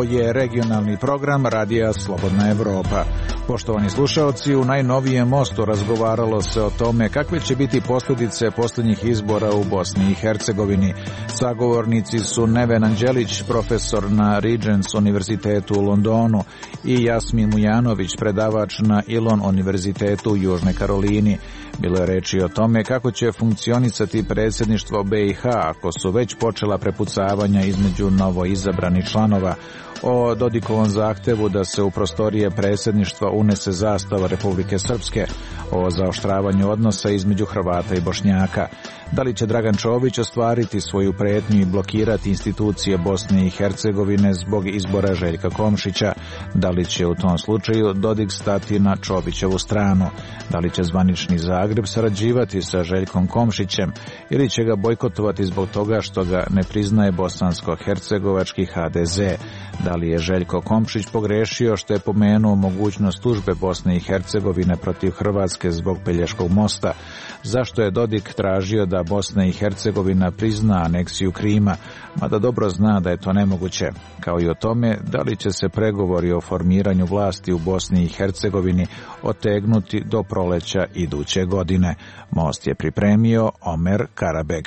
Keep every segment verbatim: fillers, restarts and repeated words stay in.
Ovo je regionalni program Radija Slobodna Evropa. Poštovani slušaoci, u najnovijem mostu razgovaralo se o tome kakve će biti posljedice posljednjih izbora u Bosni i Hercegovini. Sagovornici su Neven Anđelić, profesor na Regents univerzitetu u Londonu, i Jasmin Mujanović, predavač na Elon univerzitetu u Južnoj Karolini. Bilo je reči o tome kako će funkcionisati predsjedništvo B i H ako su već počela prepucavanja između novoizabranih članova, o Dodikovom zahtevu da se u prostorije predsjedništva unese zastava Republike Srpske, o zaoštravanju odnosa između Hrvata i Bošnjaka. Da li će Dragan Čović ostvariti svoju pretnju i blokirati institucije Bosne i Hercegovine zbog izbora Željka Komšića? Da li će u tom slučaju Dodik stati na Čovićevu stranu? Da li će zvanični Zagreb sarađivati sa Željkom Komšićem ili će ga bojkotovati zbog toga što ga ne priznaje bosansko-hercegovački H D Z? Da li je Željko Komšić pogrešio što je pomenuo mogućnost tužbe Bosne i Hercegovine protiv Hrvatske zbog Pelješkog mosta? Zašto je Dodik tražio da Bosna i Hercegovina prizna aneksiju Krima, mada dobro zna da je to nemoguće? Kao i o tome da li će se pregovori o formiranju vlasti u Bosni i Hercegovini otegnuti do proleća iduće godine. Most je pripremio Omer Karabeg.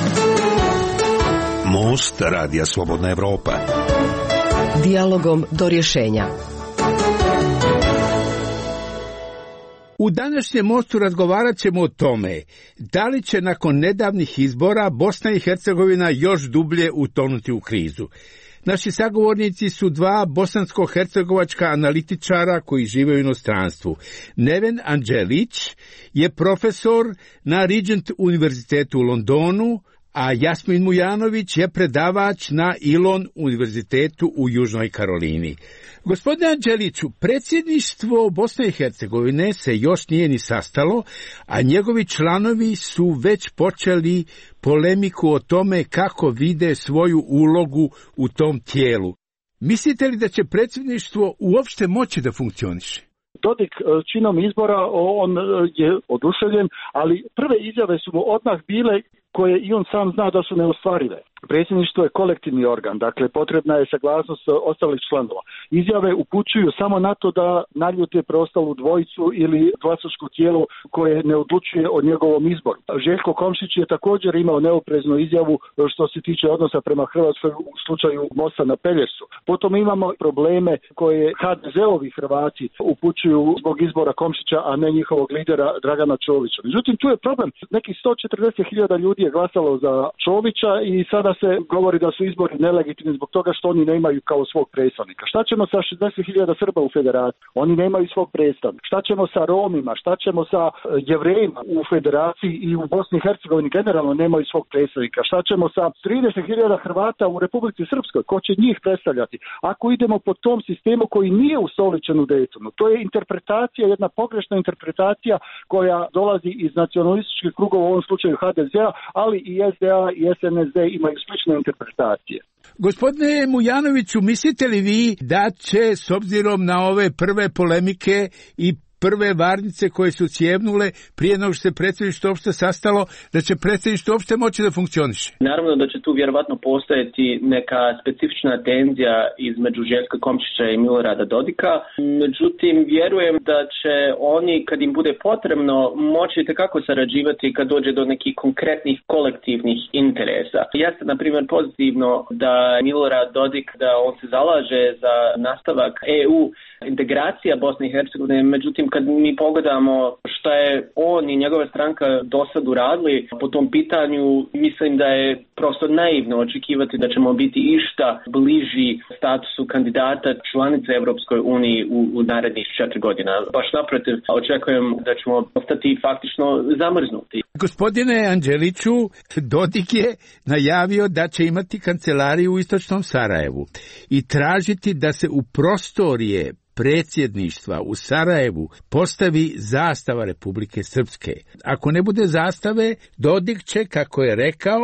Most Radija Slobodna Evropa. Dijalogom do rješenja. U današnjem mostu razgovarat ćemo o tome da li će nakon nedavnih izbora Bosna i Hercegovina još dublje utonuti u krizu. Naši sagovornici su dva bosansko-hercegovačka analitičara koji žive u inostranstvu. Neven Anđelić je profesor na Regent univerzitetu u Londonu, a Jasmin Mujanović je predavač na Elon univerzitetu u Južnoj Karolini. Gospodine Anđeliću, predsjedništvo Bosne i Hercegovine se još nije ni sastalo, a njegovi članovi su već počeli polemiku o tome kako vide svoju ulogu u tom tijelu. Mislite li da će predsjedništvo uopšte moći da funkcioniše? Dodik činom izbora, on je oduševljen, ali prve izjave su mu odmah bile koje i on sam zna da su neostvarive. Predsjedništvo je kolektivni organ, dakle potrebna je saglasnost ostalih članova. Izjave upućuju samo na to da naljute preostalu dvojicu ili glasačko tijelo koje ne odlučuje o njegovom izboru. Željko Komšić je također imao neopreznu izjavu što se tiče odnosa prema Hrvatskoj u slučaju mosta na Pelješcu. Potom imamo probleme koje ha de ze-ovi Hrvati upućuju zbog izbora Komšića, a ne njihovog lidera Dragana Čovića. Međutim, tu je problem. Nekih sto četrdeset hiljada ljudi je glasalo za Čovića i sada se govori da su izbori nelegitimni zbog toga što oni nemaju kao svog predstavnika. Šta ćemo sa šezdeset hiljada Srba u federaciji? Oni nemaju svog predstavnika. Šta ćemo sa Romima? Šta ćemo sa Jevrejima u federaciji i u Bosni i Hercegovini generalno nemaju svog predstavnika? Šta ćemo sa trideset hiljada Hrvata u Republici Srpskoj? Ko će njih predstavljati? Ako idemo po tom sistemu koji nije ustoličen u Daytonu, to je interpretacija, jedna pogrešna interpretacija koja dolazi iz nacionalističkih krugova, u ovom slučaju ha de ze-a, ali i es de a i es en es de imaju slične interpretacije. Gospodine Mujanoviću, mislite li vi da će, s obzirom na ove prve polemike i prve varnice koje su cijevnule prije nego što se predsjedništvo uopšte sastalo, da će predsjedništvo uopšte moći da funkcioniše? Naravno da će tu vjerovatno postojati neka specifična tenzija između Željka Komšića i Milorada Dodika. Međutim, vjerujem da će oni, kad im bude potrebno, moći tekako sarađivati kad dođe do nekih konkretnih kolektivnih interesa. Jeste, na primjer, pozitivno da Milorad Dodik, da on se zalaže za nastavak E U integracija Bosne i Hercegovine, međutim kad mi pogledamo šta je on i njegova stranka do sad uradili po tom pitanju, mislim da je prosto naivno očekivati da ćemo biti išta bliži statusu kandidata članice Europskoj uniji u, u narednih četiri godina. Baš naprotiv, očekujem da ćemo ostati faktično zamrznuti. Gospodine Anđeliću, Dodik je najavio da će imati kancelariju u istočnom Sarajevu i tražiti da se u prostorije predsjedništva u Sarajevu postavi zastava Republike Srpske. Ako ne bude zastave, Dodik će, kako je rekao,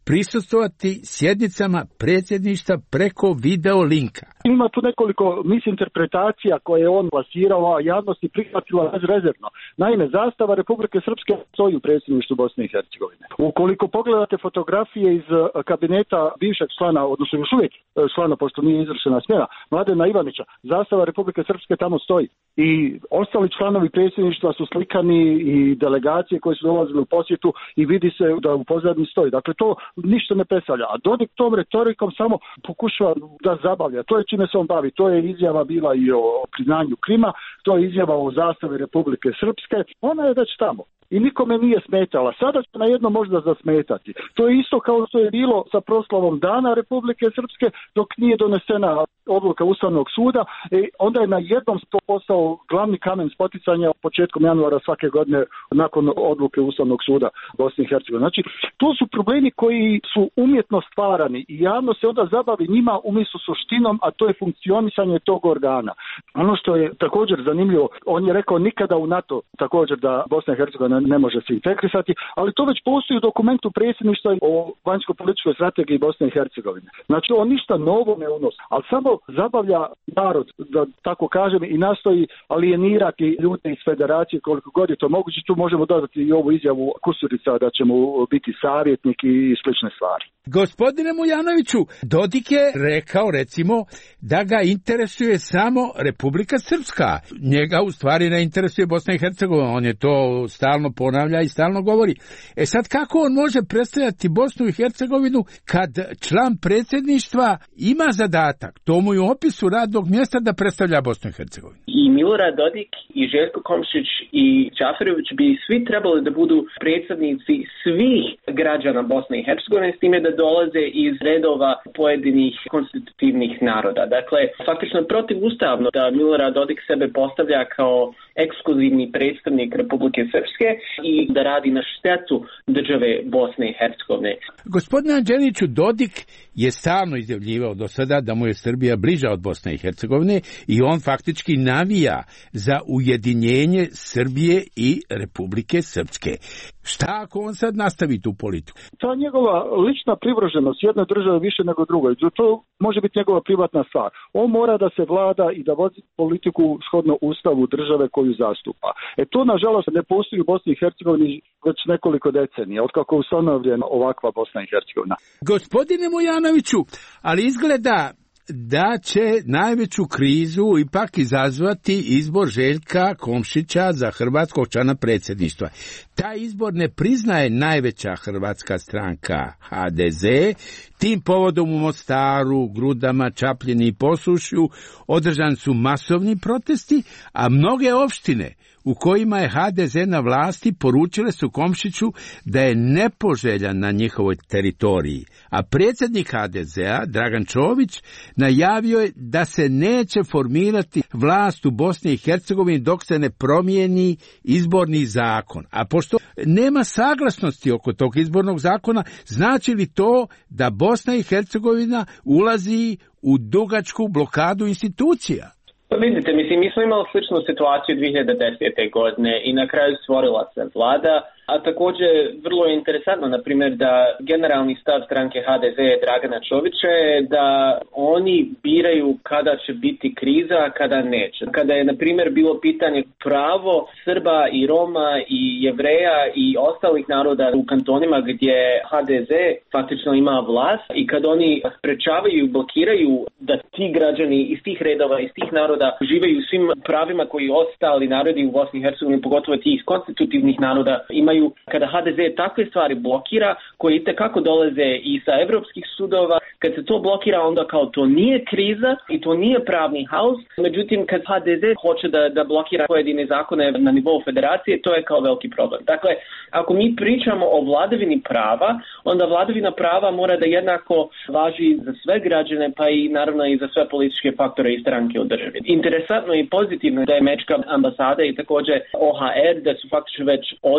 prisustvovati sjednicama predsjedništva preko video linka. Ima tu nekoliko misinterpretacija koje je on plasirao, a javnost je prihvatila bezrezervno. Naime, zastava Republike Srpske stoji u predsjedništvu Bosne i Hercegovine. Ukoliko pogledate fotografije iz kabineta bivšeg člana, odnosno još uvijek člana, pošto nije izvršena smjena, Mladena Ivanića, zastava Republike Srpske tamo stoji. I ostali članovi predsjedništva su slikani i delegacije koje su dolazile u posjetu i vidi se da u pozadini stoji. Dakle, to ništa ne predstavlja. A Dodik tom retorikom samo pokušava da zabavlja. To je čime se on bavi. To je izjava bila i o priznanju Krima, to je izjava o zastavi Republike Srpske. Ona je već tamo. I nikome nije smetala. Sada će na jedno možda zasmetati. To je isto kao što je bilo sa proslavom Dana Republike Srpske dok nije donesena odluka Ustavnog suda. E, onda je na jednom to postao glavni kamen spoticanja početkom januara svake godine nakon odluke Ustavnog suda Bosne i Hercegovine. Znači, to su problemi koji su umjetno stvarani i javno se onda zabavi njima umjesto suštinom, a to je funkcionisanje tog organa. Ono što je također zanimljivo, on je rekao nikada u NATO također da Bosna i Hercegovina ne može se integrisati, ali to već postoji u dokumentu predsjedništva o vanjsko-političkoj strategiji Bosne i Hercegovine. Znači, on ništa novo ne unosi, ali samo zabavlja narod, da tako kažem, i nastoji alijenirati ljude iz federacije koliko god je to moguće. Tu možemo dodati i ovu izjavu Kusurica da ćemo biti savjetnik i slične stvari. Gospodine Mujanoviću, Dodik je rekao, recimo, da ga interesuje samo Republika Srpska. Njega u stvari ne interesuje Bosna i Hercegovina. On je to stalno ponavlja i stalno govori. E sad, kako on može predstavljati Bosnu i Hercegovinu kad član predsjedništva ima zadatak, to mu je u opisu radnog mjesta, da predstavlja Bosnu i Hercegovinu? I Milorad Dodik i Željko Komšić i Džaferović bi svi trebali da budu predsjednici svih građana Bosne i Hercegovine, s time da dolaze iz redova pojedinih konstitutivnih naroda. Dakle, faktično protivustavno da Milorad Dodik sebe postavlja kao ekskluzivni predstavnik Republike Srpske i da radi na štetu države Bosne i Hercegovine. Gospodine Anđeliću, Dodik je stalno izjavljivao do sada da mu je Srbija bliža od Bosne i Hercegovine i on faktički navija za ujedinjenje Srbije i Republike Srpske. Šta ako on sad nastavi tu politiku? Ta njegova lična privrženost jedne države više nego drugoj, to može biti njegova privatna stvar. On mora da se vlada i da vodi politiku shodno ustavu države koju zastupa. E to, nažalost, ne postoji u Bosni i Hercegovini već nekoliko decenija, otkako je ustanovljena ovakva Bosna i Hercegovina. Gospodine Mujanoviću, ali izgleda da će najveću krizu ipak izazvati izbor Željka Komšića za hrvatskog člana predsjedništva. Taj izbor ne priznaje najveća hrvatska stranka ha de ze. Tim povodom u Mostaru, Grudama, Čapljini i Posušju održani su masovni protesti, a mnoge opštine u kojima je ha de ze na vlasti poručile su Komšiću da je nepoželjan na njihovoj teritoriji, a predsjednik ha de zea, Dragan Čović, najavio je da se neće formirati vlast u Bosni i Hercegovini dok se ne promijeni izborni zakon. A pošto nema saglasnosti oko tog izbornog zakona, znači li to da Bosna i Hercegovina ulazi u dugačku blokadu institucija? Pa vidite, mislim, mi smo imali sličnu situaciju dvije hiljade desete. godine i na kraju stvorila se vlada, a također vrlo je interesantno, na primjer, da generalni stav stranke ha de ze Dragana Čovića je da oni biraju kada će biti kriza, a kada neće. Kada je, na primjer, bilo pitanje pravo Srba i Roma i Jevreja i ostalih naroda u kantonima gdje ha de ze faktično ima vlast i kad oni sprečavaju i blokiraju da ti građani iz tih redova, iz tih naroda uživaju svim pravima koji ostali narodi u Bosni i Hercegovini, pogotovo tih konstitutivnih naroda, imaju. Kada ha de ze takve stvari blokira, koji itekako dolaze i sa evropskih sudova, kad se to blokira, onda kao to nije kriza i to nije pravni haos. Međutim, kad ha de ze hoće da, da blokira pojedine zakone na nivou federacije, to je kao veliki problem. Dakle, ako mi pričamo o vladavini prava, onda vladavina prava mora da jednako važi za sve građane, pa i naravno i za sve političke faktore i stranke u državi. Interesantno i pozitivno da je američka ambasada i također o ha er da su faktično već odbili te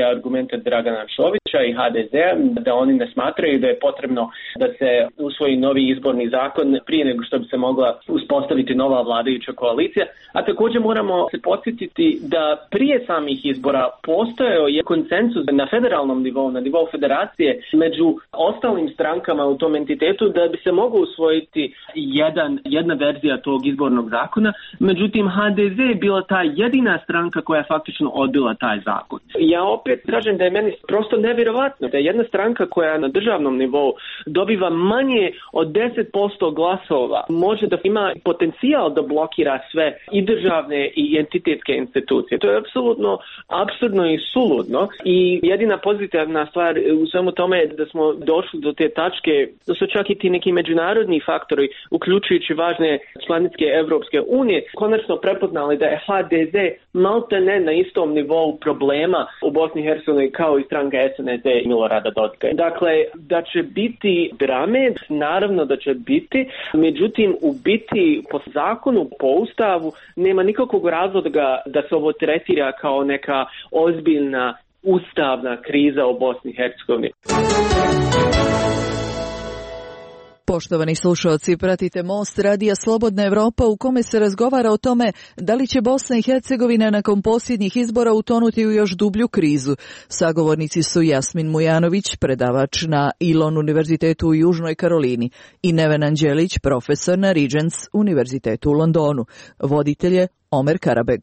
argumente Dragana Čovića i ha de zea, da oni ne smatraju da je potrebno da se usvoji novi izborni zakon prije nego što bi se mogla uspostaviti nova vladajuća koalicija. A također moramo se podsjetiti da prije samih izbora postojao je konsenzus na federalnom nivou, na nivou federacije među ostalim strankama u tom entitetu da bi se moglo usvojiti jedan, jedna verzija tog izbornog zakona. Međutim, ha de ze je bila ta jedina stranka koja je faktično odbila taj zakon. Ja opet kažem da je meni prosto nevjerovatno da je jedna stranka koja na državnom nivou dobiva manje od deset posto glasova može da ima potencijal da blokira sve i državne i entitetske institucije. To je apsolutno apsurdno i suludno i jedina pozitivna stvar u svemu tome je da smo došli do te tačke da su čak i ti neki međunarodni faktori, uključujući važne članice Evropske unije, konačno prepoznali da je ha de ze malte ne na istom nivou problema u Bosni i Hercegovini kao i stranka es en es de i Milorada Dodika. Dakle, da će biti drame, naravno da će biti, međutim u biti po zakonu, po ustavu, nema nikakvog razloga da se ovo tretira kao neka ozbiljna ustavna kriza u Bosni i Hercegovini. Poštovani slušalci, pratite Most radija Slobodna Evropa u kome se razgovara o tome da li će Bosna i Hercegovina nakon posljednjih izbora utonuti u još dublju krizu. Sagovornici su Jasmin Mujanović, predavač na Elon univerzitetu u Južnoj Karolini, i Neven Anđelić, profesor na Regents univerzitetu u Londonu. Voditelj je Omer Karabeg.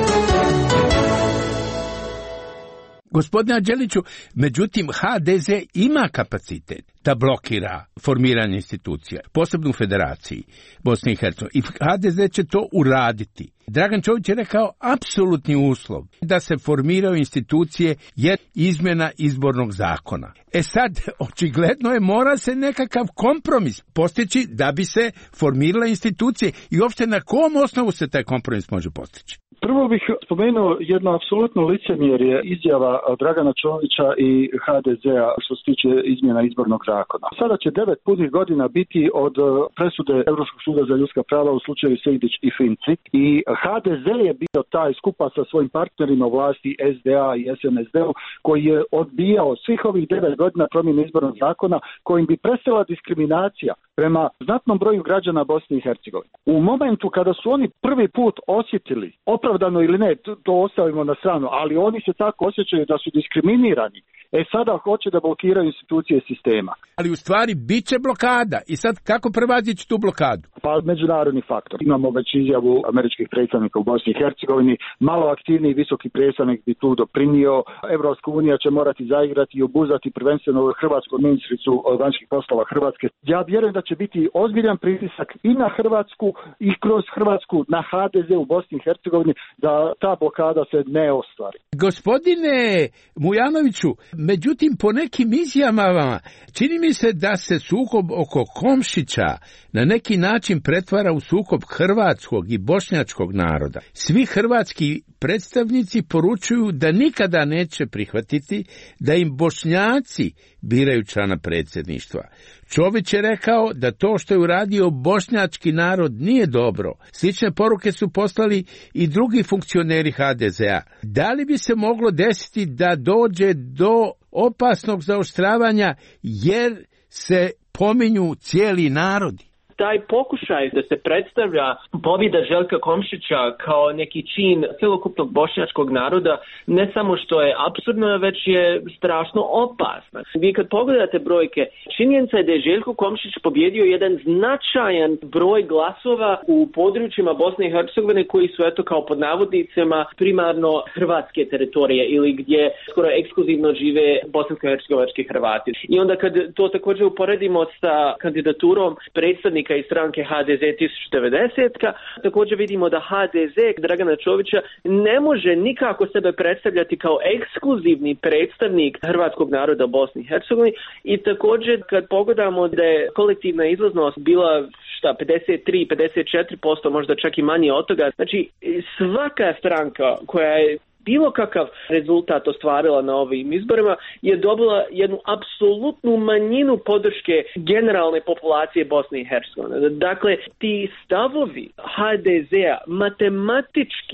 Gospodine Anđeliću, međutim, ha de ze ima kapacitet da blokira formiranje institucija, posebno u Federaciji Bosne i Hercegovine. I ha de ze će to uraditi. Dragan Čović je rekao apsolutni uslov da se formiraju institucije je izmjena izbornog zakona. E sad, očigledno je, mora se nekakav kompromis postići da bi se formirale institucije i uopšte na kom osnovu se taj kompromis može postići. Prvo bih spomenuo jedno apsolutno licemjerje izjava Dragana Čovića i ha de zea što se tiče izmjena izbornog zakona. Sada će devet punih godina biti od presude Europskog suda za ljudska prava u slučaju Sejdić i Finci i ha de ze je bio taj skupa sa svojim partnerima u vlasti es de a i es en es de koji je odbijao svih ovih devet godina promjene izbornog zakona kojim bi prestala diskriminacija prema znatnom broju građana Bosne i Hercegovine. U momentu kada su oni prvi put osjetili, opravdano ili ne, to ostavimo na stranu, ali oni se tako osjećaju da su diskriminirani, e sada hoće da blokiraju institucije sistema. Ali u stvari bit će blokada i sad kako prevazići tu blokadu? Pa međunarodni faktor. Imamo već izjavu američkih predstavnika u Bosni i Hercegovini, malo aktivniji visoki predstavnik bi tu doprinio, Evropska unija će morati zaigrati i obuzati prvenstveno hrvatsku ministricu vanjskih poslova Hrvatske. Ja vjerujem da će biti ozbiljan pritisak i na Hrvatsku i kroz Hrvatsku na ha de ze u Bosni i Hercegovini da ta blokada se ne ostvari. Gospodine Mujanoviću, međutim po nekim izjavama čini mi se da se sukob oko Komšića na neki način pretvara u sukob hrvatskog i bošnjačkog naroda. Svi hrvatski predstavnici poručuju da nikada neće prihvatiti da im Bošnjaci biraju člana predsjedništva. Čović je rekao da to što je uradio bošnjački narod nije dobro. Slične poruke su poslali i drugi funkcioneri ha de zea. Da li bi se moglo desiti da dođe do opasnog zaoštravanja jer se pominju cijeli narodi? Taj pokušaj da se predstavlja pobjeda Željka Komšića kao neki čin cjelokupnog bošnjačkog naroda ne samo što je apsurdno, već je strašno opasno. Vi kad pogledate brojke, činjenica je da je Željko Komšić pobjedio jedan značajan broj glasova u područjima Bosne i Hercegovine koji su eto kao pod navodnicima primarno hrvatske teritorije ili gdje skoro ekskluzivno žive bosansko-hercegovački Hrvati. I onda kad to također uporedimo sa kandidaturom predstavnika iz stranke ha de ze tisuću devedeset, također vidimo da ha de ze Dragana Čovića ne može nikako sebe predstavljati kao ekskluzivni predstavnik hrvatskog naroda u Bosni i Hercegovini i također kad pogledamo da je kolektivna izlaznost bila šta pedeset tri do pedeset četiri posto, možda čak i manje od toga, znači svaka stranka koja je bilo kakav rezultat ostvarila na ovim izborima je dobila jednu apsolutnu manjinu podrške generalne populacije Bosne i Hercegovine. Dakle, ti stavovi ha de zea matematički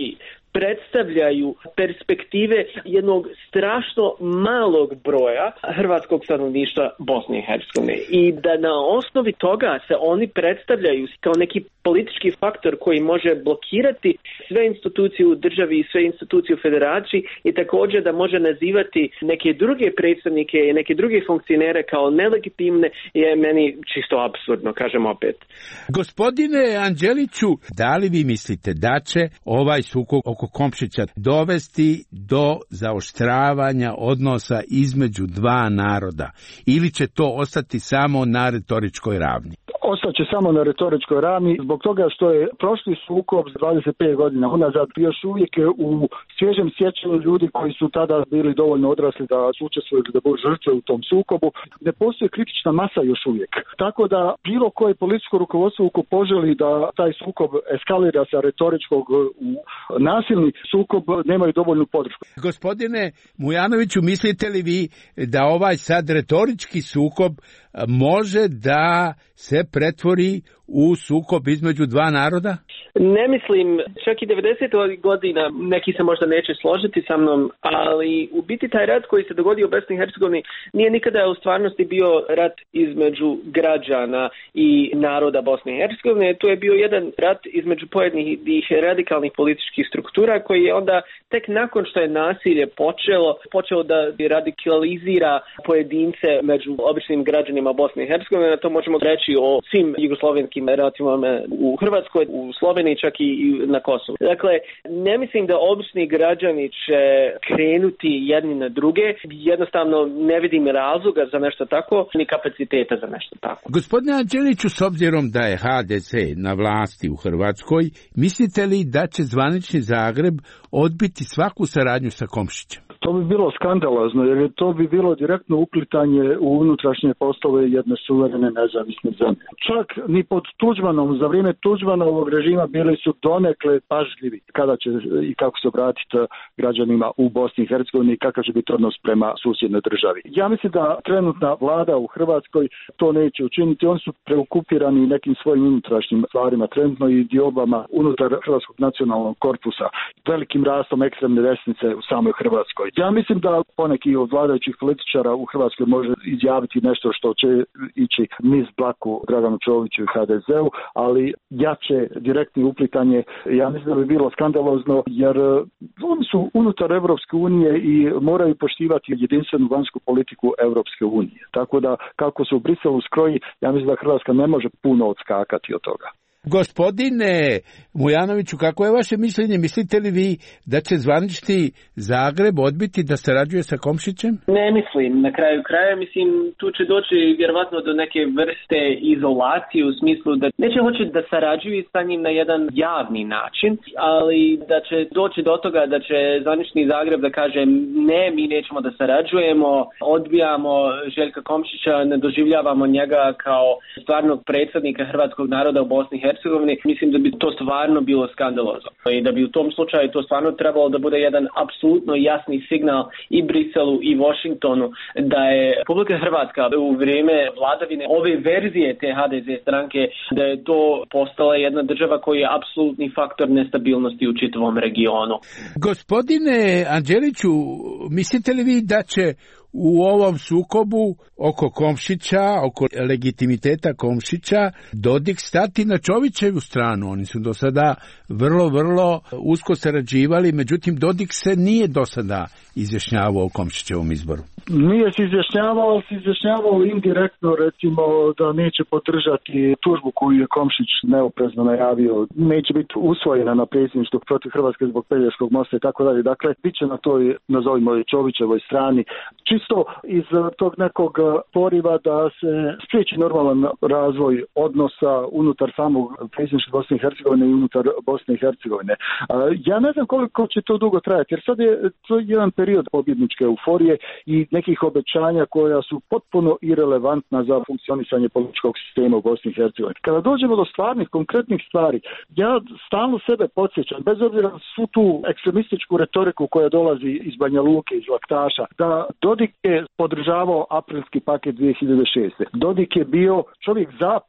predstavljaju perspektive jednog strašno malog broja hrvatskog stanovništva Bosne i Hercegovine i da na osnovi toga se oni predstavljaju kao neki politički faktor koji može blokirati sve institucije u državi i sve institucije u federaciji i također da može nazivati neke druge predstavnike i neke druge funkcionere kao nelegitimne je meni čisto apsurdno, kažem opet. Gospodine Anđeliću, da li vi mislite da će ovaj sukob oko Komšića dovesti do zaoštravanja odnosa između dva naroda ili će to ostati samo na retoričkoj ravni? Ostaće samo na retoričkoj ravni zbog toga što je prošli sukob s dvadeset pet godina unazad još uvijek u svježem sjećanju ljudi koji su tada bili dovoljno odrasli da su učestvovali da budu žrtve u tom sukobu. Ne postoji kritična masa još uvijek. Tako da bilo koje političko rukovodstvo uko poželi da taj sukob eskalira sa retoričkog u nasilni sukob nemaju dovoljnu podršku. Gospodine Mujanoviću, mislite li vi da ovaj sad retorički sukob može da se pretvori u sukob između dva naroda? Ne mislim, čak i devedesetih godina neki se možda neće složiti sa mnom, ali u biti taj rat koji se dogodio u Bosni i Hercegovini nije nikada u stvarnosti bio rat između građana i naroda Bosne i Hercegovine. To je bio jedan rat između pojedinih radikalnih političkih struktura koji je onda tek nakon što je nasilje počelo, počelo da radikalizira pojedince među običnim građanima Bosne i Hercegovine. To možemo reći o svim jugoslovenskim ratovima u Hrvatskoj, u Sloveniji, čak i na Kosovu. Dakle, ne mislim da obični građani će krenuti jedni na druge. Jednostavno ne vidim razloga za nešto tako, ni kapaciteta za nešto tako. Gospodine Anđeliću, s obzirom da je ha de ce na vlasti u Hrvatskoj, mislite li da će zvanični Zagreb odbiti svaku saradnju sa Komšićem? To bi bilo skandalozno, jer to bi bilo direktno uplitanje u unutrašnje poslove jedne suverene nezavisne zemlje. Čak ni pod Tuđmanom, za vrijeme Tuđmanovog režima bili su donekle pažljivi kada će i kako se obratiti građanima u Bosni i Hercegovini i kakav će biti odnos prema susjednoj državi. Ja mislim da trenutna vlada u Hrvatskoj to neće učiniti. Oni su preokupirani nekim svojim unutrašnjim stvarima trenutno i diobama unutar Hrvatskog nacionalnog korpusa, velikim rastom ekstremne desnice u samoj Hrvatskoj. Ja mislim da poneki od vladajućih političara u Hrvatskoj može izjaviti nešto što će ići niz blaku Draganu Čoviću i ha de zeu, ali jače direktni uplitanje, ja mislim da bi bilo skandalozno, jer oni su unutar Evropske unije i moraju poštivati jedinstvenu vanjsku politiku Evropske unije. Tako da kako se u Briselu skroji, ja mislim da Hrvatska ne može puno odskakati od toga. Gospodine Mujanoviću, kako je vaše mišljenje? Mislite li vi da će zvanični Zagreb odbiti da sarađuje sa Komšićem? Ne mislim. Na kraju kraja, mislim, tu će doći vjerovatno do neke vrste izolacije u smislu da neće hoće da sarađuju sa njim na jedan javni način, ali da će doći do toga da će zvanični Zagreb da kaže ne, mi nećemo da sarađujemo, odbijamo Željka Komšića, ne doživljavamo njega kao stvarnog predsjednika hrvatskog naroda u Bosni i Hercegovini. Mislim da bi to stvarno bilo skandalozno i da bi u tom slučaju to stvarno trebalo da bude jedan apsolutno jasni signal i Briselu i Washingtonu da je Republika Hrvatska u vrijeme vladavine ove verzije te ha de ze stranke da je to postala jedna država koja je apsolutni faktor nestabilnosti u čitavom regionu. Gospodine Anđeliću, mislite li vi da će u ovom sukobu oko Komšića, oko legitimiteta Komšića, Dodik stati na Čovićevu stranu? Oni su do sada vrlo, vrlo usko sarađivali, međutim Dodik se nije do sada izjašnjavao o Komšićevom izboru. Nije se izjašnjavao, ali se izjašnjavao indirektno, recimo da neće podržati tužbu koju je Komšić neoprezno najavio, neće biti usvojena na predsjedništvu protiv Hrvatske zbog Pelješkog mosta i tako dalje. Dakle, bit će na toj, nazovimo, Čovićevoj strani, čisto iz tog nekog poriva da se spriječi normalan razvoj odnosa unutar samog predsjedništva Bosne i Hercegovine i unutar Bosne i Hercegovine. Ja ne znam koliko će to dugo trajati, jer sad je to jedan period pobjedničke euforije i nekih obećanja koja su potpuno irelevantna za funkcionisanje političkog sistema u Bosni i Hercegovini. Kada dođemo do stvarnih, konkretnih stvari, ja stalno sebe podsjećam, bez obzira su tu ekstremističku retoriku koja dolazi iz Banja Luke, iz Laktaša, da Dodik je podržavao aprilski paket dvije hiljade šeste. Dodik je bio čovjek zapada.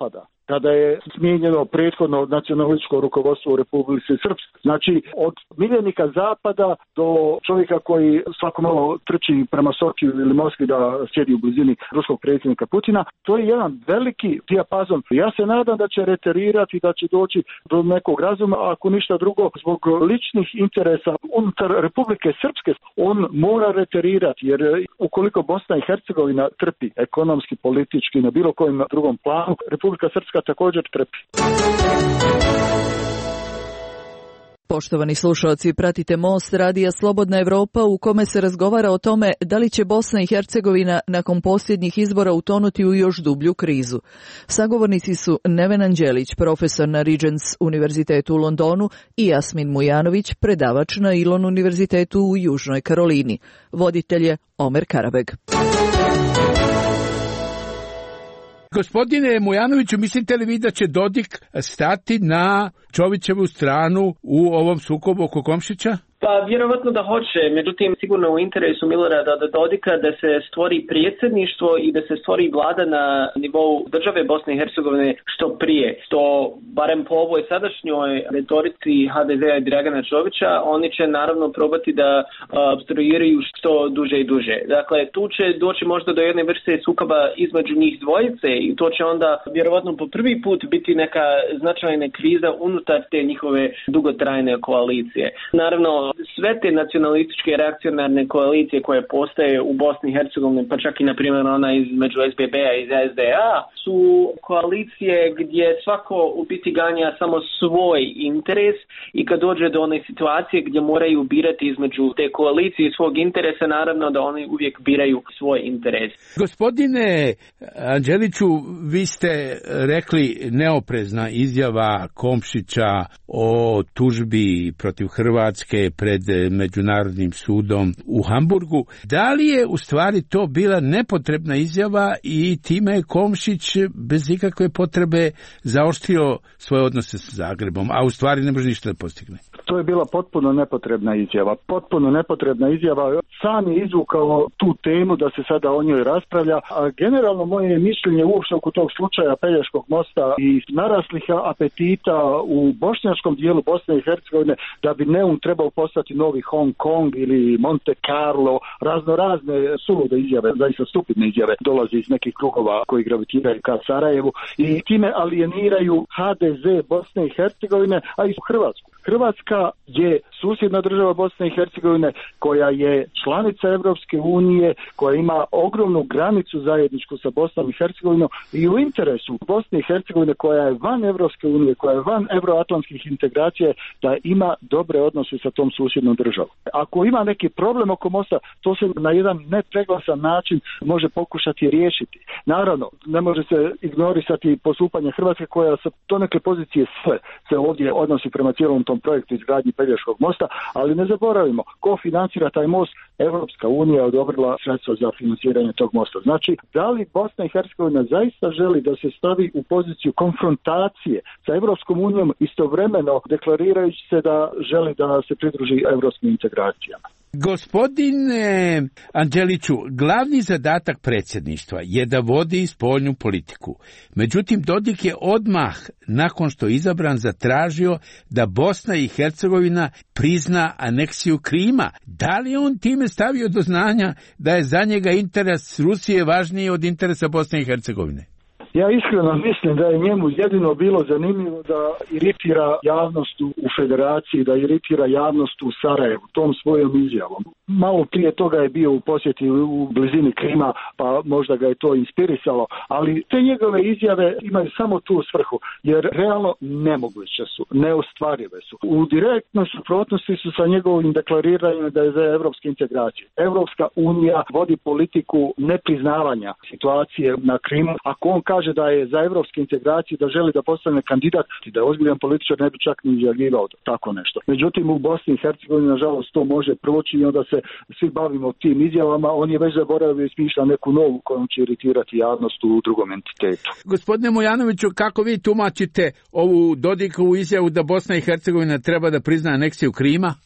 kada je smijenjeno prethodno nacionalističko rukovodstvo u Republici Srpskoj. Znači, od miljenika zapada do čovjeka koji svako malo trči prema Sofiju ili Moskvi da sjedi u blizini ruskog predsjednika Putina, to je jedan veliki dijapazon. Ja se nadam da će reterirati, da će doći do nekog razuma, a ako ništa drugo, zbog ličnih interesa unutar Republike Srpske, on mora reterirati, jer ukoliko Bosna i Hercegovina trpi ekonomski, politički, na bilo kojem drugom planu, Republika Srpska također trpi. Poštovani slušalci, pratite Most radija Slobodna Evropa u kome se razgovara o tome da li će Bosna i Hercegovina nakon posljednjih izbora utonuti u još dublju krizu. Sagovornici su Neven Anđelić, profesor na Regents univerzitetu u Londonu, i Jasmin Mujanović, predavač na Elon univerzitetu u Južnoj Karolini. Voditelj je Omer Karabeg. Gospodine Mujanoviću, mislite li vi da će Dodik stati na Čovićevu stranu u ovom sukobu oko Komšića? Pa vjerovatno da hoće, međutim sigurno u interesu Milorada Dodika da se stvori predsjedništvo i da se stvori vlada na nivou države Bosne i Hercegovine što prije. Što barem po ovoj sadašnjoj retorici ha de zea i Dragana Čovića, oni će naravno probati da opstruiraju što duže i duže. Dakle, tu će doći možda do jedne vrste sukoba između njih dvojice i to će onda vjerovatno po prvi put biti neka značajna kriza unutar te njihove dugotrajne koalicije. Naravno, sve te nacionalističke reakcionarne koalicije koje postaje u Bosni i Hercegovini, pa čak i na primjer ona između es be be-a i es de a, su koalicije gdje svako u biti ganja samo svoj interes i kad dođe do one situacije gdje moraju birati između te koalicije i svog interesa, naravno da oni uvijek biraju svoj interes. Gospodine Anđeliću, vi ste rekli neoprezna izjava Komšića o tužbi protiv Hrvatske pred Međunarodnim sudom u Hamburgu. Da li je u stvari to bila nepotrebna izjava i time je Komšić bez ikakve potrebe zaoštrio svoje odnose sa Zagrebom, a u stvari ne može ništa da postigne? To je bila potpuno nepotrebna izjava. Potpuno nepotrebna izjava. Sam je izvukao tu temu da se sada o njoj raspravlja, a generalno moje mišljenje uopšte oko tog slučaja Pelješkog mosta i naraslih apetita u bošnjačkom dijelu Bosne i Hercegovine da bi Neum trebao postati novi Hong Kong ili Monte Carlo, razno razne sulude izjave, zaista stupidne izjave dolaze iz nekih krugova koji gravitiraju ka Sarajevu i time alijeniraju ha de ze Bosne i Hercegovine, a i Hrvatsku. Hrvatska je susjedna država Bosne i Hercegovine koja je članica Europske unije, koja ima ogromnu granicu zajedničku sa Bosnom i Hercegovinom i u interesu Bosne i Hercegovine koja je van Europske unije, koja je van euroatlantskih integracija, da ima dobre odnose sa tom susjednom državom. Ako ima neki problem oko mosta, to se na jedan nepreglasan način može pokušati riješiti. Naravno, ne može se ignorisati postupanje Hrvatske koja sa donekle pozicije sve se ovdje odnosi prema cijelom tom projektu izgradnji Pelješkog mosta, ali ne zaboravimo, ko financira taj most? Europska unija odobrila sredstva za financiranje tog mosta. Znači, da li Bosna i Hercegovina zaista želi da se stavi u poziciju konfrontacije sa Europskom unijom, istovremeno deklarirajući se da želi da se pridruži europskim integracijama? Gospodine Anđeliću, glavni zadatak predsjedništva je da vodi spoljnu politiku. Međutim, Dodik je odmah, nakon što je izabran, zatražio da Bosna i Hercegovina prizna aneksiju Krima. Da li je on time stavio do znanja da je za njega interes Rusije važniji od interesa Bosne i Hercegovine? Ja iskreno mislim da je njemu jedino bilo zanimljivo da iritira javnost u federaciji, da iritira javnost u Sarajevu tom svojom izjavom. Malo prije toga je bio u posjeti u blizini Krima, pa možda ga je to inspirisalo, ali te njegove izjave imaju samo tu svrhu, jer realno nemoguće su, neostvarive su. U direktnoj suprotnosti su sa njegovim deklariranjem da je za evropske integracije. Evropska unija vodi politiku nepriznavanja situacije na Krimu. Ako on kaže da je za evropske integracije, da želi da postane kandidat, da je ozbiljan političar, ne bi čak ni izjavljivao tako nešto. Međutim, u Bosni i Hercegovini, nažalost, to može proći i onda se svi bavimo tim izjavama. On je već zaboravio i smišlja neku novu kojom će iritirati javnost u drugom entitetu. Gospodine Mujanoviću, kako vi tumačite ovu Dodikovu izjavu da Bosna i Hercegovina treba da prizna aneksiju Krima?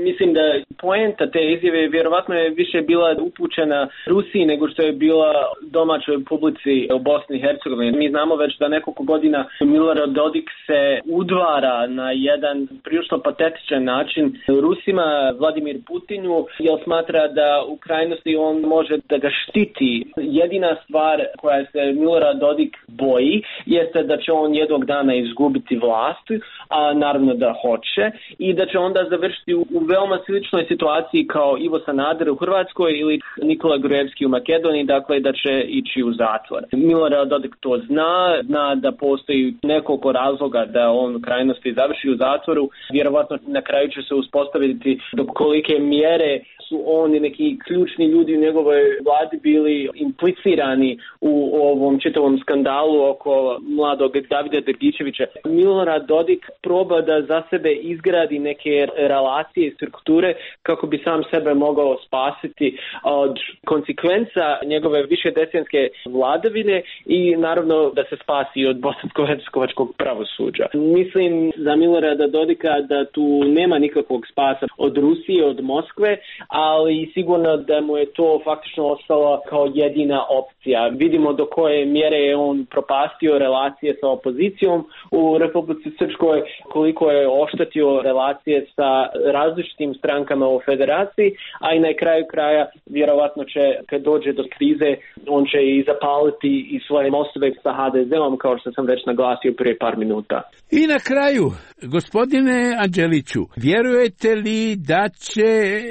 Mislim da poenta te izjave vjerovatno je više bila upućena Rusiji nego što je bila domaćoj publici u Bosni i Hercegovini. Mi znamo već da nekoliko godina Milorad Dodik se udvara na jedan prilično patetičan način Rusima, Vladimir Putinu, jer smatra da u krajnosti on može da ga štiti. Jedina stvar koja se Milorad Dodik boji jeste da će on jednog dana izgubiti vlast, a naravno da hoće, i da će onda završiti u, u veoma sličnoj situaciji kao Ivo Sanader u Hrvatskoj ili Nikola Grujevski u Makedoniji, dakle da će ići u zatvor. Milorad Dodik to zna, zna da postoji nekoliko razloga da on u krajnosti završi u zatvoru. Vjerovatno na kraju će se uspostaviti do kolike mjere su oni neki ključni ljudi u njegovoj vladi bili implicirani u ovom čitavom skandalu oko mladog Davida Dragičevića. Milorad Dodik proba da za sebe izgradi neke relacije i strukture kako bi sam sebe mogao spasiti od konsekvenca njegove višedecenijske vladavine i naravno da se spasi od bosansko-hercegovačkog pravosuđa. Mislim za Milorada Dodika da tu nema nikakvog spasa od Rusije, od Moskve, ali sigurno da mu je to faktično ostalo kao jedina opcija. Vidimo do koje mjere je on propastio relacije sa opozicijom u Republici Srpskoj, koliko je oštetio relacije sa različitim strankama u federaciji, a i na kraju kraja vjerovatno će, kad dođe do krize, on će i zapaliti i svoje mostove sa ha de zeom, kao što sam već naglasio prije par minuta. I na kraju, gospodine Anđeliću, vjerujete li da će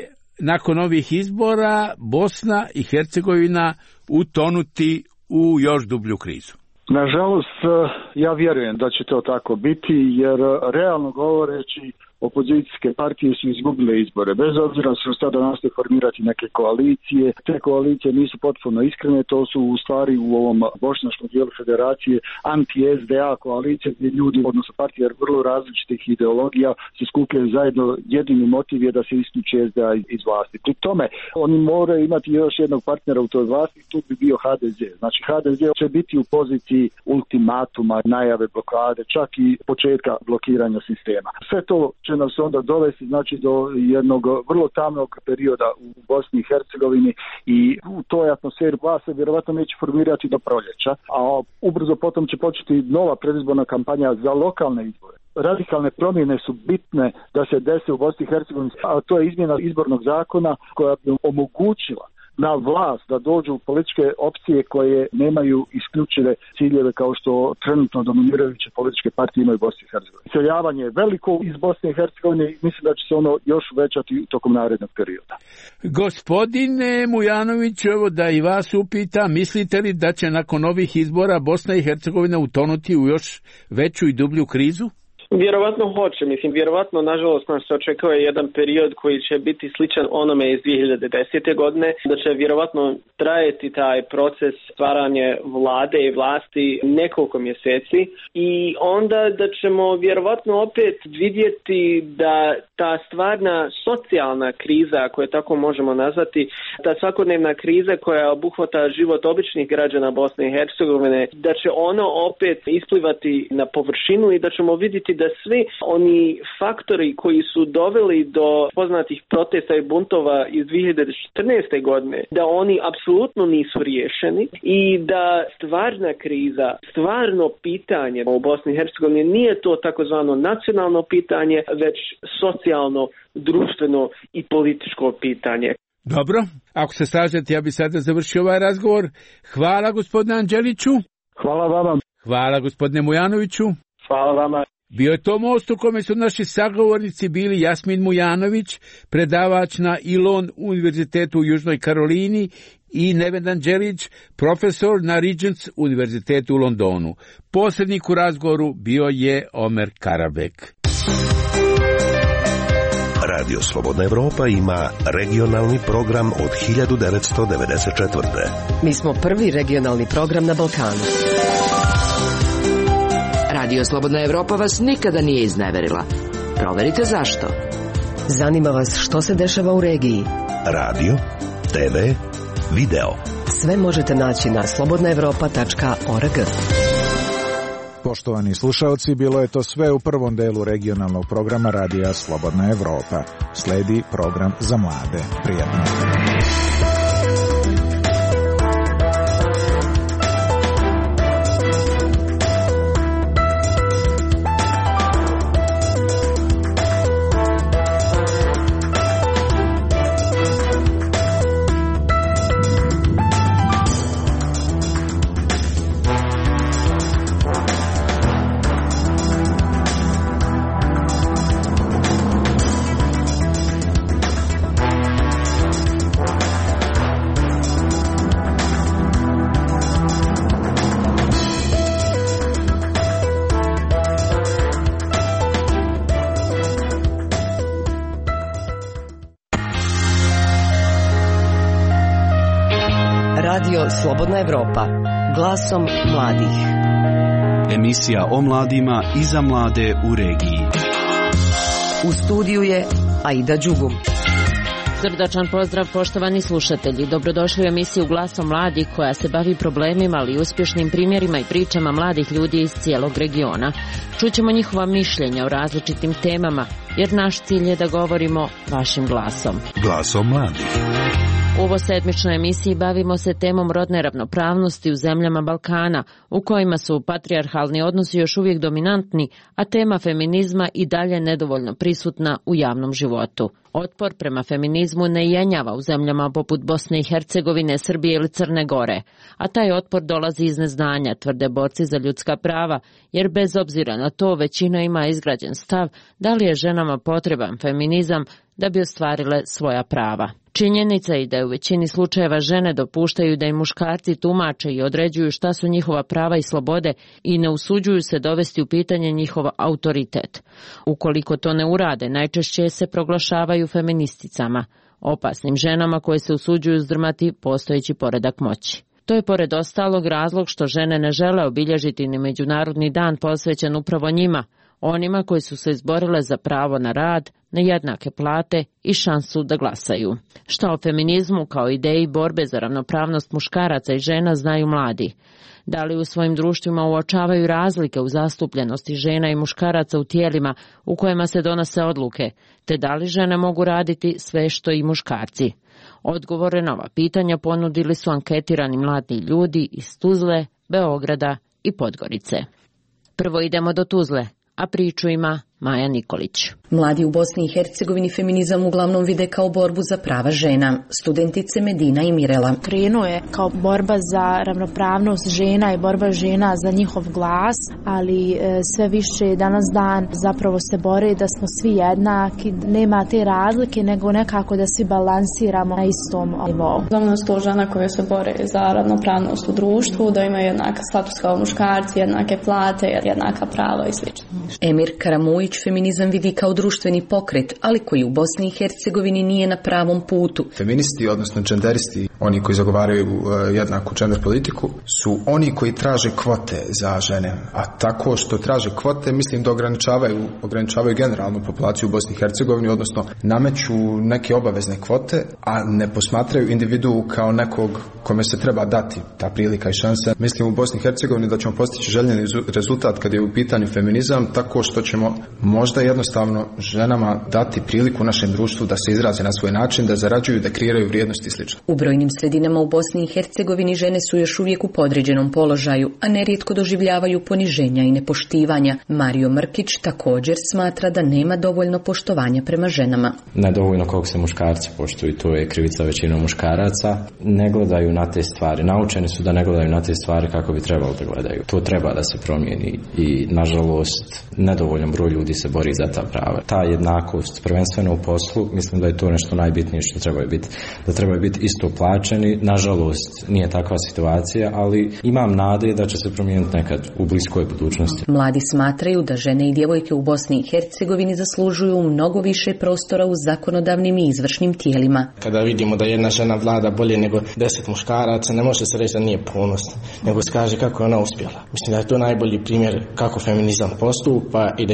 nakon ovih izbora Bosna i Hercegovina utonuti u još dublju krizu? Nažalost, ja vjerujem da će to tako biti, jer realno govoreći opozicijske partije su izgubile izbore. Bez obzira što sada nastoje formirati neke koalicije, te koalicije nisu potpuno iskrene, to su u stvari u ovom bošnjačkom dijelu federacije anti-es de a koalicije gdje ljudi, odnosno partije vrlo različitih ideologija se skupljaju zajedno, jedini motiv je da se isključi es de a iz vlasti. Pri tome oni moraju imati još jednog partnera u toj vlasti, tu bi bio ha de ze. Znači ha de ze će biti u poziciji ultimatuma, najave blokade, čak i početka blokiranja sistema. Sve to će nas onda dovesti znači do jednog vrlo tamnog perioda u Bosni i Hercegovini i u toj atmosferi vlast se vjerovatno neće formirati do proljeća, a ubrzo potom će početi nova predizborna kampanja za lokalne izbore. Radikalne promjene su bitne da se dese u Bosni i Hercegovini, a to je izmjena izbornog zakona koja bi omogućila na vlast da dođu političke opcije koje nemaju isključive ciljeve kao što trenutno dominirajuće političke partije imaju u Bosni i Hercegovini. Iseljavanje je veliko iz Bosne i Hercegovine i mislim da će se ono još uvećati tokom narednog perioda. Gospodine Mujanović, evo da i vas upita, mislite li da će nakon ovih izbora Bosna i Hercegovina utonuti u još veću i dublju krizu? Vjerovatno hoće, mislim, vjerovatno, nažalost, nas se očekuje jedan period koji će biti sličan onome iz dvije hiljade desete. godine, da će vjerovatno trajati taj proces stvaranja vlade i vlasti nekoliko mjeseci i onda da ćemo vjerovatno opet vidjeti da ta stvarna socijalna kriza, ako je tako možemo nazvati, ta svakodnevna kriza koja obuhvata život običnih građana Bosne i Hercegovine, da će ono opet isplivati na površinu i da ćemo vidjeti da svi oni faktori koji su doveli do poznatih protesta i buntova iz dvije hiljade četrnaeste. godine, da oni apsolutno nisu riješeni i da stvarna kriza, stvarno pitanje u Bosni i Hercegovini nije to takozvano nacionalno pitanje, već socijalno, društveno i političko pitanje. Dobro, ako se slažete, ja bi sada završio ovaj razgovor. Hvala gospodine Anđeliću. Hvala vama. Hvala gospodine Mujanoviću. Hvala vama. Bio je to most u kome su naši sagovornici bili Jasmin Mujanović, predavač na Elon univerzitetu u Južnoj Karolini, i Neven Anđelić, profesor na Regents univerzitetu u Londonu. Posrednik u razgovoru bio je Omer Karabek. Radio Slobodna Evropa ima regionalni program od hiljadu devetsto devedeset četvrte. Mi smo prvi regionalni program na Balkanu. Radio Slobodna Evropa vas nikada nije izneverila. Proverite zašto. Zanima vas što se dešava u regiji. Radio, te ve, video. Sve možete naći na slobodna evropa tačka org. Poštovani slušaoci, bilo je to sve u prvom delu regionalnog programa Radija Slobodna Evropa. Sledi program za mlade. Prijatno. Radio Slobodna Evropa, glasom mladih. Emisija o mladima i za mlade u regiji. U studiju je Aida Đugum. Srdačan pozdrav, poštovani slušatelji. Dobrodošli u emisiju Glasom mladih koja se bavi problemima, ali i uspješnim primjerima i pričama mladih ljudi iz cijelog regiona. Čućemo njihova mišljenja o različitim temama, jer naš cilj je da govorimo vašim glasom. Glasom mladih. U ovoj sedmičnoj emisiji bavimo se temom rodne ravnopravnosti u zemljama Balkana, u kojima su patrijarhalni odnosi još uvijek dominantni, a tema feminizma i dalje nedovoljno prisutna u javnom životu. Otpor prema feminizmu ne jenjava u zemljama poput Bosne i Hercegovine, Srbije ili Crne Gore, a taj otpor dolazi iz neznanja, tvrde borci za ljudska prava, jer bez obzira na to većina ima izgrađen stav da li je ženama potreban feminizam da bi ostvarile svoja prava. Činjenica je da je u većini slučajeva žene dopuštaju da i muškarci tumače i određuju šta su njihova prava i slobode i ne usuđuju se dovesti u pitanje njihov autoritet. Ukoliko to ne urade, najčešće se proglašavaju feministicama, opasnim ženama koje se usuđuju zdrmati postojeći poredak moći. To je pored ostalog razlog što žene ne žele obilježiti ni međunarodni dan posvećen upravo njima, onima koji su se izborile za pravo na rad, na jednake plate i šansu da glasaju. Šta o feminizmu kao ideji borbe za ravnopravnost muškaraca i žena znaju mladi? Da li u svojim društvima uočavaju razlike u zastupljenosti žena i muškaraca u tijelima u kojima se donose odluke, te da li žene mogu raditi sve što i muškarci? Odgovore na ova pitanja ponudili su anketirani mladi ljudi iz Tuzle, Beograda i Podgorice. Prvo idemo do Tuzle, a priču ima Maja Nikolić. Mladi u Bosni i Hercegovini feminizam uglavnom vide kao borbu za prava žena. Studentice Medina i Mirela. Krenuo je kao borba za ravnopravnost žena i borba žena za njihov glas, ali e, sve više danas dan zapravo se bore da smo svi jednaki, nema te razlike, nego nekako da svi balansiramo na istom nivou. Uglavnom su to žena koje se bore za ravnopravnost u društvu, da imaju jednak status kao muškarci, jednake plate, jednaka prava i sl. Emir Karamujić feminizam vidi kao društveni pokret, ali koji u Bosni i Hercegovini nije na pravom putu. Feministi, odnosno genderisti, oni koji zagovaraju uh, jednaku gender politiku, su oni koji traže kvote za žene. A tako što traže kvote, mislim da ograničavaju, ograničavaju generalnu populaciju u Bosni i Hercegovini, odnosno nameću neke obavezne kvote, a ne posmatraju individu kao nekog kome se treba dati ta prilika i šansa. Mislim u Bosni i Hercegovini da ćemo postići željeni rezultat kad je u pitanju feminizam, tako što ćemo možda jednostavno ženama dati priliku u našem društvu da se izraze na svoj način, da zarađuju, da kreiraju vrijednosti i sl. U brojnim sredinama u Bosni i Hercegovini žene su još uvijek u podređenom položaju, a nerijetko doživljavaju poniženja i nepoštivanja. Mario Mrkić također smatra da nema dovoljno poštovanja prema ženama. Nedovoljno koliko se muškarci poštuju, to je krivica većinom muškaraca. Ne gledaju na te stvari, naučeni su da ne gledaju na te stvari kako bi trebalo da gledaju. To treba da se promijeni i nažalost nedovoljan broj ljudi se bori za ta prava. Ta jednakost, prvenstveno u poslu, mislim da je to nešto najbitnije što trebaju biti. Da trebaju biti isto plaćeni. Nažalost, nije takva situacija, ali imam nade da će se promijeniti nekad u bliskoj budućnosti. Mladi smatraju da žene i djevojke u Bosni i Hercegovini zaslužuju mnogo više prostora u zakonodavnim i izvršnim tijelima. Kada vidimo da jedna žena vlada bolje nego deset muškaraca, ne može se reći da nije ponosna, nego se kaže kako je ona uspjela. Mislim da je to najbolji primjer kako feminizam postupa i da ima nade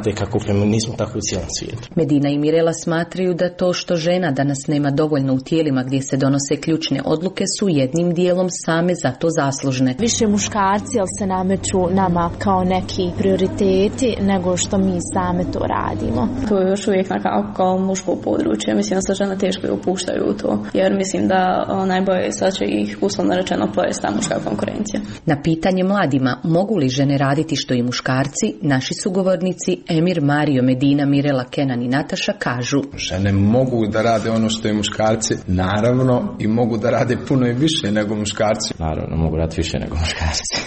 rade kako u feminizmu, tako u cijelom svijetu. Medina i Mirela smatraju da to što žena danas nema dovoljno u tijelima gdje se donose ključne odluke su jednim dijelom same za to zaslužne. Više muškarci, ali se nameću nama kao neki prioriteti nego što mi same to radimo. To je još uvijek nekako kao muško područje. Mislim da se žene teško upuštaju u to, jer mislim da najbolje sad će ih uslovno rečeno pojesti ta muška konkurencija. Na pitanje mladima mogu li žene raditi što i muškarci, naši sugovornici Emir, Mario, Medina, Mirela, Kenan i Nataša kažu: žene mogu da rade ono što i muškarci, naravno, i mogu da rade puno i više nego muškarci. Naravno, mogu raditi više nego muškarci.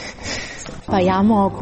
Pa ja mogu.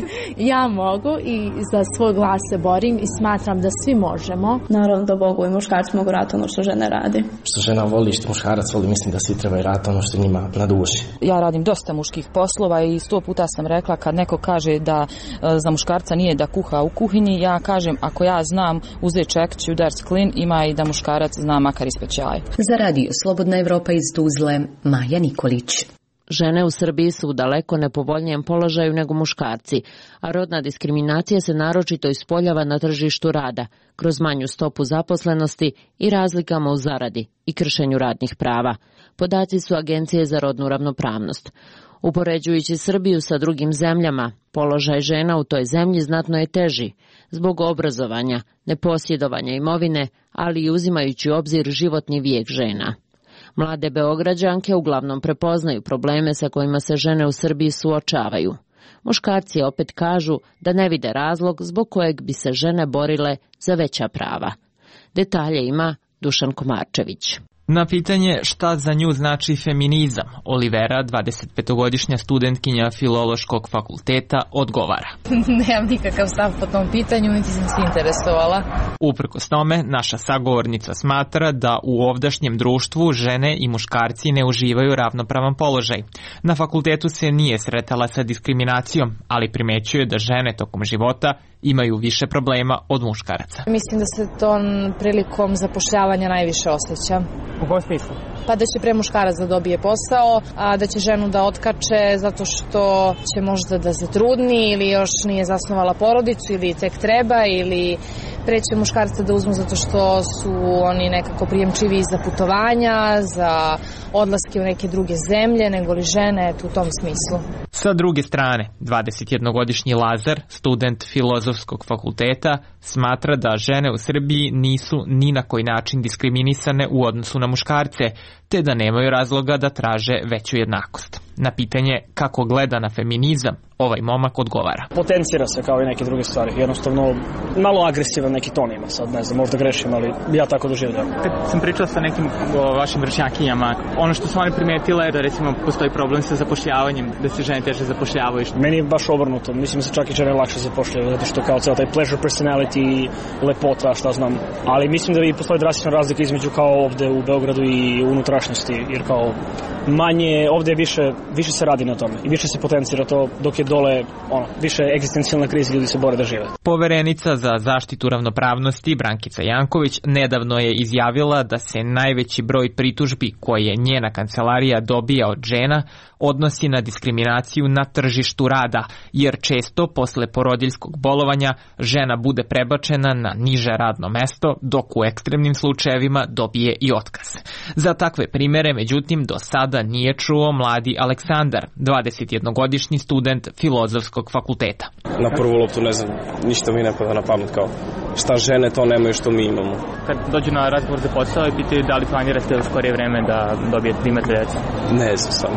ja mogu i za svoj glas se borim i smatram da svi možemo. Naravno da mogu i muškarci mogu raditi ono što žene radi. Što žena voli, što muškarac voli, mislim da svi trebaju raditi ono što njima na duši. Ja radim dosta muških poslova i sto puta sam rekla kad neko kaže da za muškarca nije da kuha u kuhinji, ja kažem ako ja znam uzeti čekić i udar sklin, ima i da muškarac zna makar ispeći jaje. Za radio Slobodna Evropa iz Tuzle, Maja Nikolić. Žene u Srbiji su u daleko nepovoljnijem položaju nego muškarci, a rodna diskriminacija se naročito ispoljava na tržištu rada, kroz manju stopu zaposlenosti i razlikama u zaradi i kršenju radnih prava. Podaci su Agencije za rodnu ravnopravnost. Upoređujući Srbiju sa drugim zemljama, položaj žena u toj zemlji znatno je teži, zbog obrazovanja, neposjedovanja imovine, ali i uzimajući u obzir životni vijek žena. Mlade Beograđanke uglavnom prepoznaju probleme sa kojima se žene u Srbiji suočavaju. Muškarci opet kažu da ne vide razlog zbog kojeg bi se žene borile za veća prava. Detalje ima Dušan Komarčević. Na pitanje šta za nju znači feminizam, Olivera, dvadesetpetogodišnja studentkinja Filološkog fakulteta, odgovara. Nemam nikakav stav po tom pitanju, niti sam se interesovala. Uprkos tome, naša sagovornica smatra da u ovdašnjem društvu žene i muškarci ne uživaju ravnopravan položaj. Na fakultetu se nije sretala sa diskriminacijom, ali primećuje da žene tokom života imaju više problema od muškaraca. Mislim da se to prilikom zapošljavanja najviše osjeća. U kom smislu? Pa da će pre muškarac da dobije posao, a da će ženu da otkače zato što će možda da zatrudni ili još nije zasnovala porodicu ili tek treba, ili pre će muškarca da uzmu zato što su oni nekako prijemčivi za putovanja, za odlaske u neke druge zemlje, nego li žene u tom smislu. Sa druge strane, dvadesetjednogodišnji Lazar, student Filozofskog fakulteta, smatra da žene u Srbiji nisu ni na koji način diskriminisane u odnosu na muškarce, te da nemaju razloga da traže veću jednakost. Na pitanje kako gleda na feminizam, ovaj momak odgovara. Potencira se kao i neke druge stvari. Jednostavno, malo agresivan neki ton ima. Sad ne znam, možda grešim, ali ja tako doživljam. Kad sam pričao sa nekim o, vašim vršnjakinjama, ono što su oni primetile je da recimo postoji problem sa zapošljavanjem, da se žene teže zapošljavaju. Meni je baš obrnuto. Mislim da se čak i žene lakše zapošljavaju, zato što kao ceo taj pleasure personality, lepota, šta znam. Ali mislim da bi postoji drastična razlika između kao ovde u Beogradu i unutrašnjosti, jer kao manje, ovde je više, više se radi na tome i više se potencira to, dok je dole ono, više egzistencijalna kriza, ljudi se bore da žive. Poverenica za zaštitu ravnopravnosti Brankica Janković nedavno je izjavila da se najveći broj pritužbi koje njena kancelarija dobija od žena odnosi na diskriminaciju na tržištu rada, jer često posle porodiljskog bolovanja žena bude prebačena na niže radno mesto, dok u ekstremnim slučajevima dobije i otkaz. Za takve primere, međutim, do sada nije čuo mladi Aleksandar, dvadesetjednogodišnji student Filozofskog fakulteta. Na prvu loptu ne znam, ništa mi ne pada na pamet kao šta žene to nemaju što mi imamo. Kad dođu na razgovor za posao i pitaju da li planirate u skorije vreme da dobijete da imate djecu? Ne znam samo.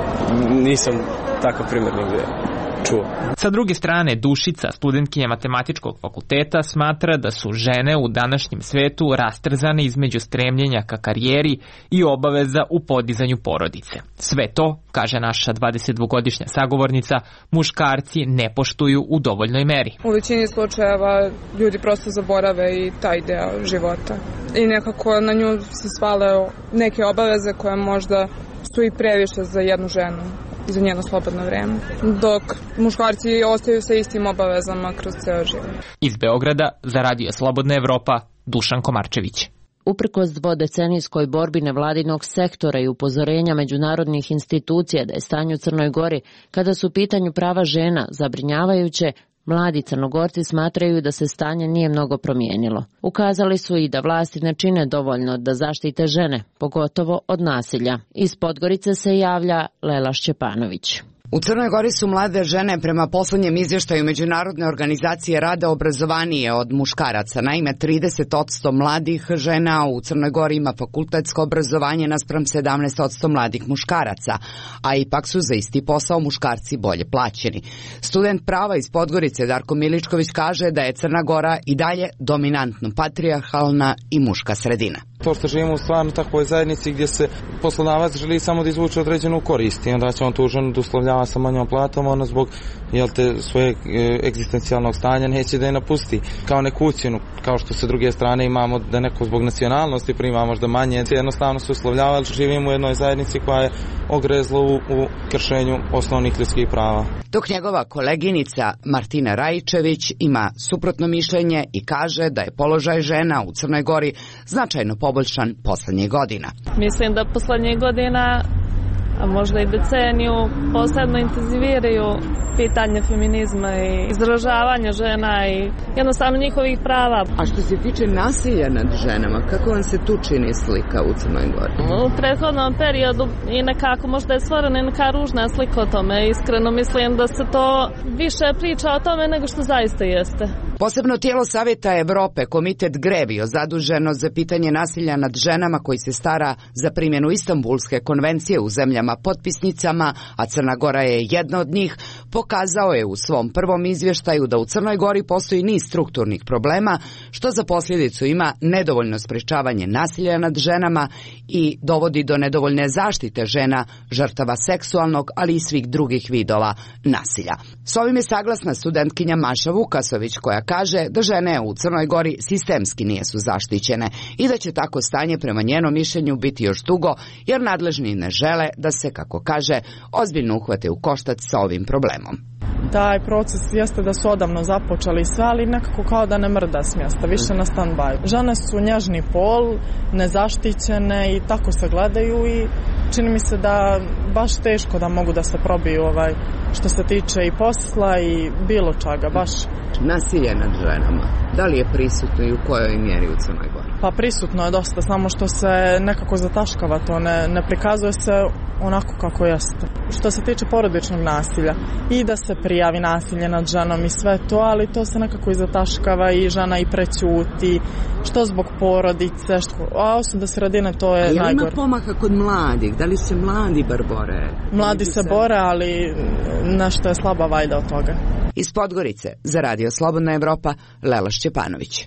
Nisam takav primjer nigde čuo. Sa druge strane, Dušica, studentkinja Matematičkog fakulteta, smatra da su žene u današnjem svetu rastrzane između stremljenja ka karijeri i obaveza u podizanju porodice. Sve to, kaže naša dvadesetdvogodišnja sagovornica, muškarci ne poštuju u dovoljnoj meri. U većini slučajeva ljudi prosto zaborave i taj deo života. I nekako na nju se svale neke obaveze koje možda su i previše za jednu ženu i za njeno slobodno vreme, dok muškarci ostaju sa istim obavezama kroz ceo život. Iz Beograda za Radio Slobodna Evropa, Dušan Komarčević. Uprkos dvodecenijskoj borbi nevladinog sektora i upozorenja međunarodnih institucija da je stanje u Crnoj Gori, kada su u pitanju prava žena zabrinjavajuće, Mladi Crnogorci smatraju da se stanje nije mnogo promijenilo. Ukazali su i da vlasti ne čine dovoljno da zaštite žene, pogotovo od nasilja. Iz Podgorice se javlja Lela Šćepanović. U Crnoj Gori su mlade žene prema posljednjem izvještaju Međunarodne organizacije rada obrazovanije od muškaraca. Naime, trideset posto mladih žena u Crnoj Gori ima fakultetsko obrazovanje naspram sedamnaest posto mladih muškaraca, a ipak su za isti posao muškarci bolje plaćeni. Student prava iz Podgorice Darko Miličković kaže da je Crna Gora i dalje dominantno patrijarhalna i muška sredina. Pošto živimo u stvarno takvoj zajednici gdje se poslodavac želi samo da izvuče određenu korist i onda će on tu ženu da uslovljava sa manjom platom, ona zbog jel te, svojeg e, egzistencijalnog stanja neće da je napusti kao neku ucjenu, kao što sa druge strane imamo da neko zbog nacionalnosti prima možda manje, jednostavno se uslovljava, jer živimo u jednoj zajednici koja je ogrezla u, u kršenju osnovnih ljudskih prava. Dok njegova koleginica Martina Rajičević ima suprotno mišljenje i kaže da je položaj žena u Crnoj Gori značajno poboljšan poslednjih godina. Mislim da poslednjih godina, a možda i deceniju, posebno intenziviraju pitanje feminizma i izražavanja žena i jednostavno njihovih prava. A što se tiče nasilja nad ženama, kako vam se tu čini slika u Crnoj Gori? U prethodnom periodu i nekako možda je stvorena neka ružna slika o tome. Iskreno mislim da se to više priča o tome nego što zaista jeste. Posebno tijelo Savjeta Evrope, komitet Grevio, zaduženo za pitanje nasilja nad ženama koji se stara za primjenu Istanbulske konvencije u zemljama potpisnicama, a Crna Gora je jedna od njih, pokazao je u svom prvom izvještaju da u Crnoj Gori postoji niz strukturnih problema, što za posljedicu ima nedovoljno sprečavanje nasilja nad ženama i dovodi do nedovoljne zaštite žena, žrtava seksualnog, ali i svih drugih vidova nasilja. S ovim je saglasna studentkinja Maša Vukasović, koja kaže da žene u Crnoj Gori sistemski nisu zaštićene i da će tako stanje prema njenom mišljenju biti još dugo, jer nadležni ne žele da se, kako kaže, ozbiljno uhvate u koštac sa ovim problemom. Taj proces jeste da su odavno započeli sve, ali nekako kao da ne mrda s mjesta, više na stand-by. Žene su nježni pol, nezaštićene i tako se gledaju i čini mi se da baš teško da mogu da se probiju ovaj, što se tiče i posla i bilo čega, baš. Nasilje nad ženama, da li je prisutno i u kojoj mjeri u Crnoj Gori? Pa prisutno je dosta, samo što se nekako zataškava to, ne, ne prikazuje se onako kako jeste. Što se tiče porodičnog nasilja, i da se prijavi nasilje nad ženom i sve to, ali to se nekako i zataškava i žena i prećuti, što zbog porodice, što, a osim da sredine to je najgore. A je li ima pomaha kod mladih? Da li se mladi bar bore? Mladi se bore, ali nešto je slaba vajda od toga. Iz Podgorice za Radio Slobodna Evropa, Lela Šćepanović.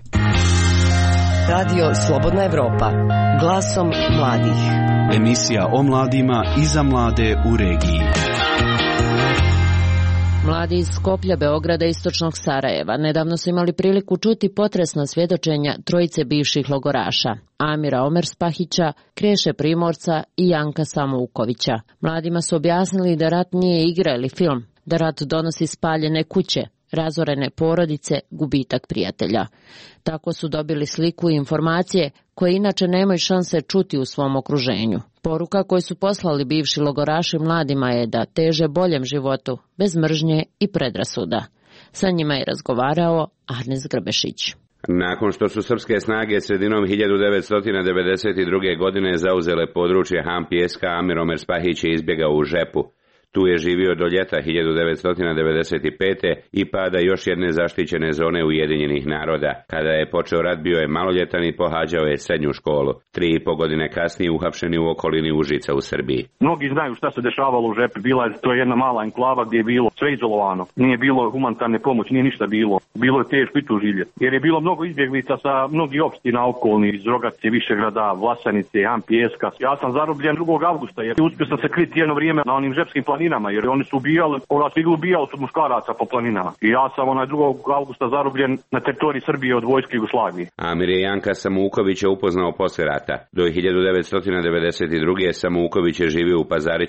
Radio Slobodna Evropa, glasom mladih. Emisija o mladima i za mlade u regiji. Mladi iz Skoplja, Beograda i istočnog Sarajeva nedavno su imali priliku čuti potresna svjedočenja trojice bivših logoraša, Amira Omerspahića, Kreše Primorca i Janka Samoukovića. Mladima su objasnili da rat nije igra ili film, da rat donosi spaljene kuće, razorene porodice, gubitak prijatelja. Tako su dobili sliku i informacije koje inače nemaju šanse čuti u svom okruženju. Poruka koju su poslali bivši logoraši mladima je da teže boljem životu, bez mržnje i predrasuda. Sa njima je razgovarao Arnes Grbešić. Nakon što su srpske snage sredinom hiljadu devetsto devedeset druge. godine zauzele područje Han Pijeska, Amir Omerspahić je izbjegao u Žepu. Tu je živio do ljeta hiljadu devetsto devedeset pete. i pada još jedne zaštićene zone Ujedinjenih naroda. Kada je počeo rat, bio je maloljetan i pohađao je srednju školu. Tri i po godine kasnije uhapšeni u okolini Užica u Srbiji. Mnogi znaju šta se dešavalo u Žepi. Bila je to jedna mala enklava gdje je bilo sve izolovano. Nije bilo humanitarne pomoći, nije ništa bilo. Bilo je teško i tu živjeti. Jer je bilo mnogo izbjeglica sa mnogih opština okolnih, iz Rogace, Višegrada, Vlasanice, Han Pijeska. Ja sam zarobljen drugog avgusta jer uspio sam se kriti jedno vrijeme na onim žepskim planinama, jer oni su ubijali, ona stigli ubijali su muškaraca po planinama. I ja sam onaj drugog avgusta zarobljen na teritoriji Srbije od vojske Jugoslavije. Amir je Janka Samoukovića upoznao posle rata. Do hiljadu devetsto devedeset druge. Samouković je živio u Pazariću.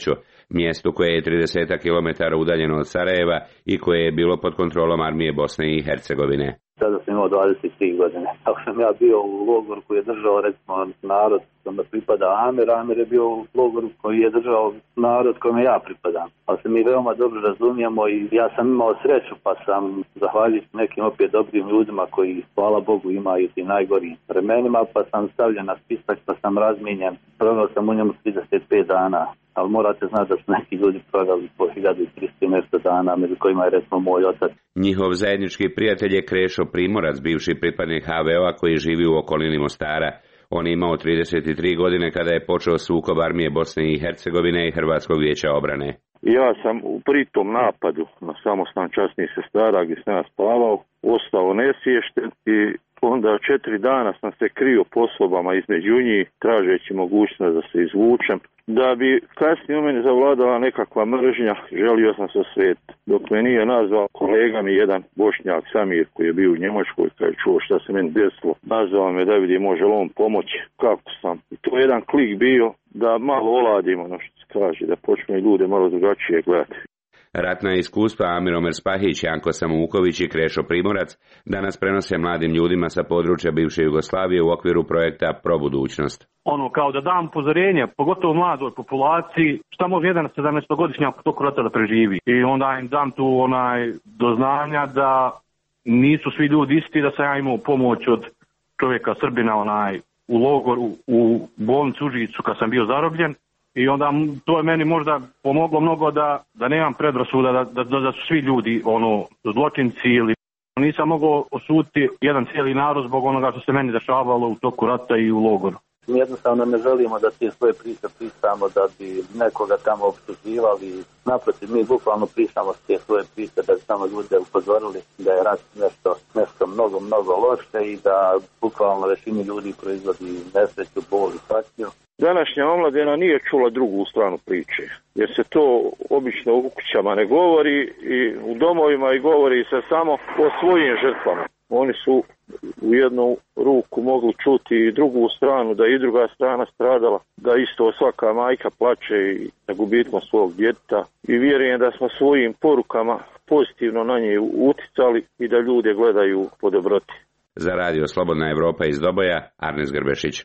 mjestu koje je trideset kilometara udaljeno od Sarajeva i koje je bilo pod kontrolom armije Bosne i Hercegovine. Sada sam imao dvadeset tri godine. Ako sam ja bio u logoru koji je držao recimo narod kome pripada Amer, Amer je bio u logoru koji je držao narod kome ja pripadam. Ali se mi veoma dobro razumijemo i ja sam imao sreću pa sam zahvaljujući nekim opet dobrim ljudima koji hvala Bogu imaju ti najgorim vremenima pa sam stavljen na spisak pa sam razmijenjen. Proveo sam u njemu trideset pet dana. Ali morate znati da su neki ljudi proveli po hiljadu tristo nešto dana, među kojima je recimo moj otac. Njihov zajednički prijatelj je Krešo Primorac, bivši pripadnik ha ve o-a koji živi u okolini Mostara. On je imao trideset tri godine kada je počeo sukob armije Bosne i Hercegovine i Hrvatskog vijeća obrane. Ja sam u pritom napadu na samostan časnih sestara gdje sam ja spavao, ostao nesviješten i onda četiri dana sam se krio po sobama između njih, tražeći mogućnost da se izvučem. Da bi kasnije u meni zavladala nekakva mržnja, želio sam se osvetiti. Dok me nije nazvao kolega mi jedan Bošnjak Samir koji je bio u Njemačkoj, kad je čuo šta se meni desilo, nazvao me da vidi može li on pomoći, kako sam. I to je jedan klik bio da malo oladimo, ono što se kaže, da počne ljude malo drugačije gledati. Ratna iskustva Amiromer Spahić, Janko Samuković i Krešo Primorac danas prenose mladim ljudima sa područja bivše Jugoslavije u okviru projekta Pro budućnost. Ono kao da dam upozorenje, pogotovo mladoj populaciji, šta može jedan sedamnaestogodišnjak tog rata da preživi. I onda im dam tu onaj do znanja da nisu svi ljudi isti, da sam ja imao pomoć od čovjeka Srbina onaj u logoru, u bolnicu Užicu kad sam bio zarobljen. I onda to je meni možda pomoglo mnogo da, da nemam predrasuda, da, da, da su svi ljudi ono zločinci ili nisam mogao osuditi jedan cijeli narod zbog onoga što se meni dešavalo u toku rata i u logoru. Mi jednostavno ne želimo da te svoje priče pričamo da bi nekoga tamo optuživali. Naprotiv, mi bukvalno pričamo te svoje priče da bi samo ljude upozorili da je rat nešto, nešto mnogo, mnogo loše i da bukvalno većini ljudi proizvodi nesreću, bol i patnju. Današnja omladina nije čula drugu stranu priče, jer se to obično u kućama ne govori i u domovima i govori se samo o svojim žrtvama. Oni su u jednu ruku mogli čuti i drugu stranu, da i druga strana stradala, da isto svaka majka plače i na gubitkom svog djeteta. I vjerujem da smo svojim porukama pozitivno na nje uticali i da ljude gledaju po dobroti. Za radio Slobodna Evropa iz Doboja, Arnes Grbešić.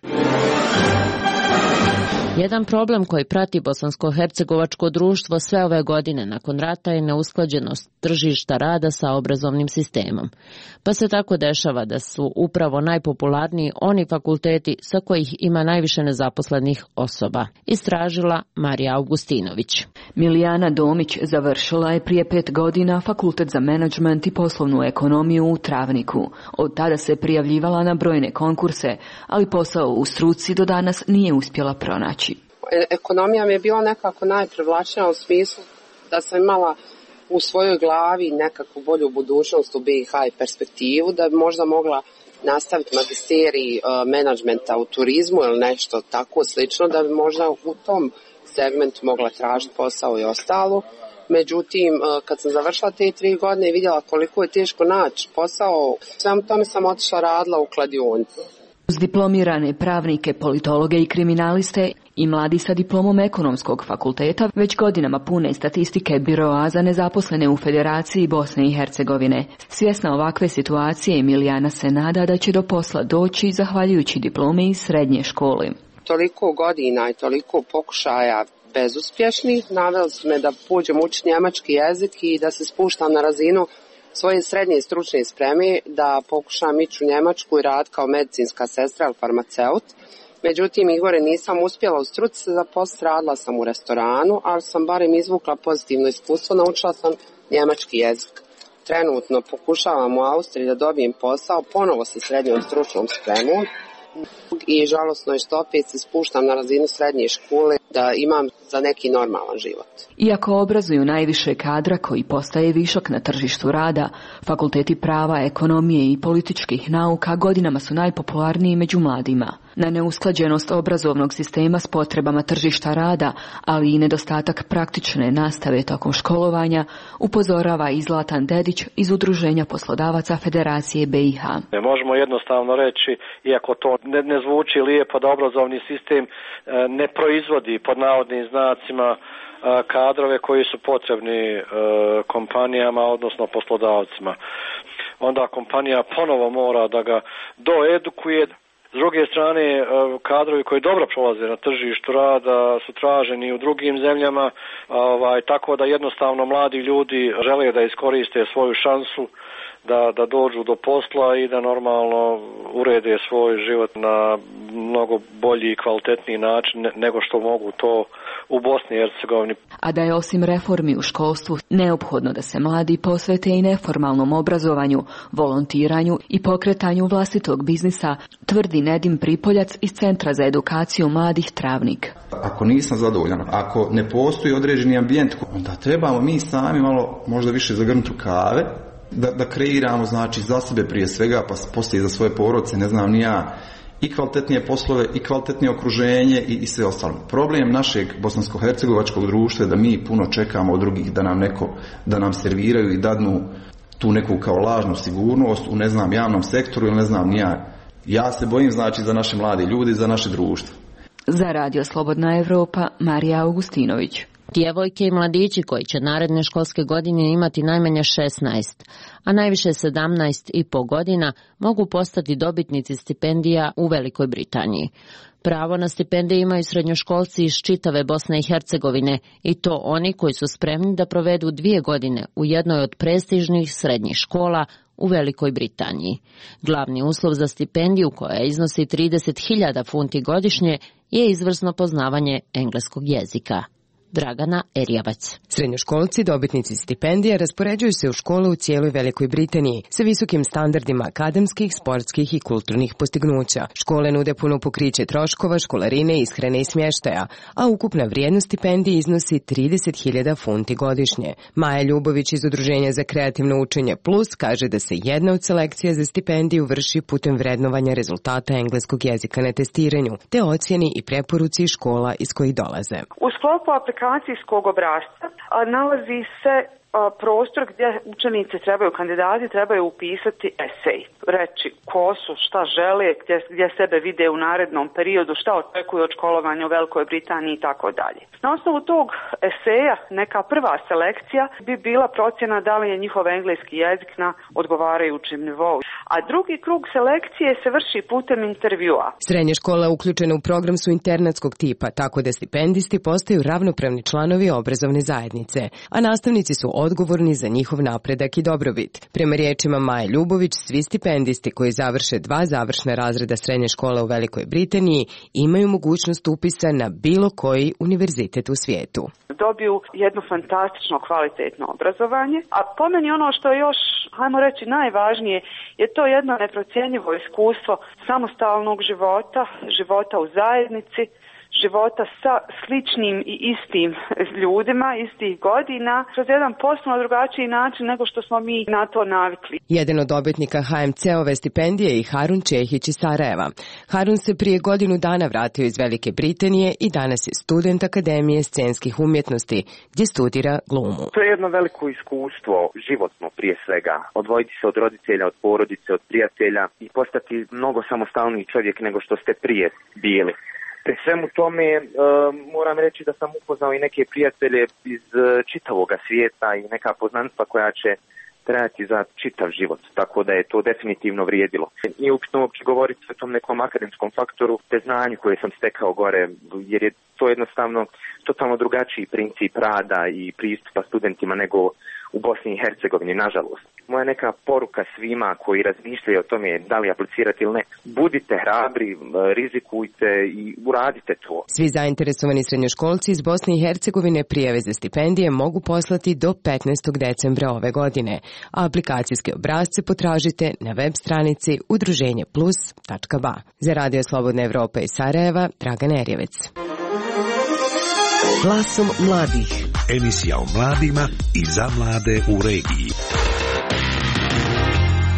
Jedan problem koji prati bosansko-hercegovačko društvo sve ove godine nakon rata je neusklađenost tržišta rada sa obrazovnim sistemom. Pa se tako dešava da su upravo najpopularniji oni fakulteti sa kojih ima najviše nezaposlenih osoba, istražila Marija Augustinović. Milijana Domić završila je prije pet godina fakultet za menadžment i poslovnu ekonomiju u Travniku. Od tada se prijavljivala na brojne konkurse, ali posao u struci do danas nije uspjela pronaći. Ekonomija mi je bila nekako najprivlačnija u smislu da sam imala u svojoj glavi nekakvu bolju budućnost u be i ha i perspektivu, da bi možda mogla nastaviti magisterij menadžmenta u turizmu ili nešto tako slično, da bi možda u tom segmentu mogla tražiti posao i ostalo. Međutim, kad sam završila te tri godine i vidjela koliko je teško naći posao, svemu tome sam otišla radila u kladionicu. Uz diplomirane pravnike, politologe i kriminaliste i mladi sa diplomom ekonomskog fakulteta već godinama pune statistike biroa za nezaposlene u Federaciji Bosne i Hercegovine. Svjesna ovakve situacije, Emilijana se nada da će do posla doći zahvaljujući diplome iz srednje škole. Toliko godina i toliko pokušaja bezuspješnih naveli su me da pođem učiti njemački jezik i da se spuštam na razinu svoje srednje i stručne spreme, da pokušam ići u Njemačku i rad kao medicinska sestra ili farmaceut. Međutim, Igore, nisam uspjela u struci se zaposliti, radila sam u restoranu, ali sam barem izvukla pozitivno iskustvo, naučila sam njemački jezik. Trenutno pokušavam u Austriji da dobijem posao, ponovo sa srednjom stručnom spremom. I žalosno je što opet se spuštam na razinu srednje škole da imam za neki normalan život. Iako obrazuju najviše kadra koji postaje višak na tržištu rada, fakulteti prava, ekonomije i političkih nauka godinama su najpopularniji među mladima. Na neusklađenost obrazovnog sistema s potrebama tržišta rada, ali i nedostatak praktične nastave tokom školovanja, upozorava i Zlatan Dedić iz Udruženja poslodavaca Federacije be i ha. Ne možemo jednostavno reći, iako to ne, ne zvuči lijepo, da obrazovni sistem ne proizvodi pod navodnim znacima kadrove koji su potrebni kompanijama, odnosno poslodavcima. Onda kompanija ponovo mora da ga doedukuje. S druge strane, kadrovi koji dobro prolaze na tržištu rada su traženi u drugim zemljama, ovaj, tako da jednostavno mladi ljudi žele da iskoriste svoju šansu da, da dođu do posla i da normalno urede svoj život na mnogo bolji i kvalitetniji način nego što mogu to u Bosni i Hercegovini. A da je osim reformi u školstvu neophodno da se mladi posvete i neformalnom obrazovanju, volontiranju i pokretanju vlastitog biznisa, tvrdi Nedim Pripoljac iz Centra za edukaciju mladih Travnik. Ako nisam zadovoljan, ako ne postoji određeni ambijent, onda trebamo mi sami malo možda više zagrnuti rukave, da, da kreiramo znači za sebe prije svega, pa poslije za svoje porodice, ne znam ni ja, i kvalitetnije poslove, i kvalitetnije okruženje i, i sve ostalo. Problem našeg bosansko-hercegovačkog društva je da mi puno čekamo od drugih da nam neko, da nam serviraju i dadnu tu neku kao lažnu sigurnost u, ne znam, javnom sektoru ili ne znam ni ja. Ja se bojim znači za naše mlade ljude i za naše društvo. Za Radio Slobodna Evropa, Marija Augustinović. Djevojke i mladići koji će naredne školske godine imati najmanje šesnaest, a najviše sedamnaest i po godina mogu postati dobitnici stipendija u Velikoj Britaniji. Pravo na stipendije imaju srednjoškolci iz čitave Bosne i Hercegovine i to oni koji su spremni da provedu dvije godine u jednoj od prestižnih srednjih škola u Velikoj Britaniji. Glavni uslov za stipendiju, koja iznosi trideset hiljada funti godišnje, je izvrsno poznavanje engleskog jezika. Dragana Erjavac. Srednjoškolci, dobitnici stipendija, raspoređuju se u škole u cijeloj Velikoj Britaniji sa visokim standardima akademskih, sportskih i kulturnih postignuća. Škole nude puno pokriće troškova, školarine, ishrane i smještaja, a ukupna vrijednost stipendije iznosi trideset hiljada funti godišnje. Maja Ljubović iz Udruženja za kreativno učenje Plus kaže da se jedna od selekcija za stipendiju vrši putem vrednovanja rezultata engleskog jezika na testiranju, te ocjeni i preporuci škola iz kojih dolaze. U sklopu aplikacijskog obrasca nalazi se prostor gdje učenici trebaju, kandidati trebaju upisati esej, reći ko su, šta žele, gdje, gdje sebe vide u narednom periodu, šta očekuju od školovanja u Velikoj Britaniji i tako dalje. Na osnovu tog eseja neka prva selekcija bi bila procjena da li je njihov engleski jezik na odgovarajućem nivou. A drugi krug selekcije se vrši putem intervjua. Srednje škole uključene u program su internatskog tipa, tako da stipendisti postaju ravnopravni članovi obrazovne zajednice, a nastavnici su odgovorni za njihov napredak i dobrobit. Prema riječima Maje Ljubović, svi stipendisti koji završe dva završna razreda srednje škole u Velikoj Britaniji imaju mogućnost upisa na bilo koji univerzitet u svijetu. Dobiju jedno fantastično kvalitetno obrazovanje, a po meni ono što je još, hajmo reći, najvažnije je to jedno neprocjenjivo iskustvo samostalnog života, života u zajednici, života sa sličnim i istim ljudima, istih godina, kroz jedan posebno drugačiji način nego što smo mi na to navikli. Jedan od dobitnika ha em ce-ove stipendije je Harun Čehić iz Sarajeva. Harun se prije godinu dana vratio iz Velike Britanije i danas je student Akademije scenskih umjetnosti, gdje studira glumu. To je jedno veliko iskustvo, životno prije svega. Odvojiti se od roditelja, od porodice, od prijatelja i postati mnogo samostalniji čovjek nego što ste prije bili. Pri svemu tome e, moram reći da sam upoznao i neke prijatelje iz e, čitavoga svijeta i neka poznanstva koja će trajati za čitav život, tako da je to definitivno vrijedilo. Nije upitno uopće govoriti o tom nekom akademskom faktoru, te znanju koje sam stekao gore, jer je to jednostavno totalno drugačiji princip rada i pristupa studentima nego u Bosni i Hercegovini, nažalost. Moja neka poruka svima koji razmišljaju o tome da li aplicirati ili ne, budite hrabri, rizikujte i uradite to. Svi zainteresovani srednjoškolci iz Bosne i Hercegovine prijave za stipendije mogu poslati do petnaestog decembra ove godine, a aplikacijske obrasce potražite na web stranici udruženje plus tačka ba. Za Radio Slobodna Evropa iz Sarajeva, Dragan Erjevec. Glasom mladih. Emisija o mladima i za mlade u regiji.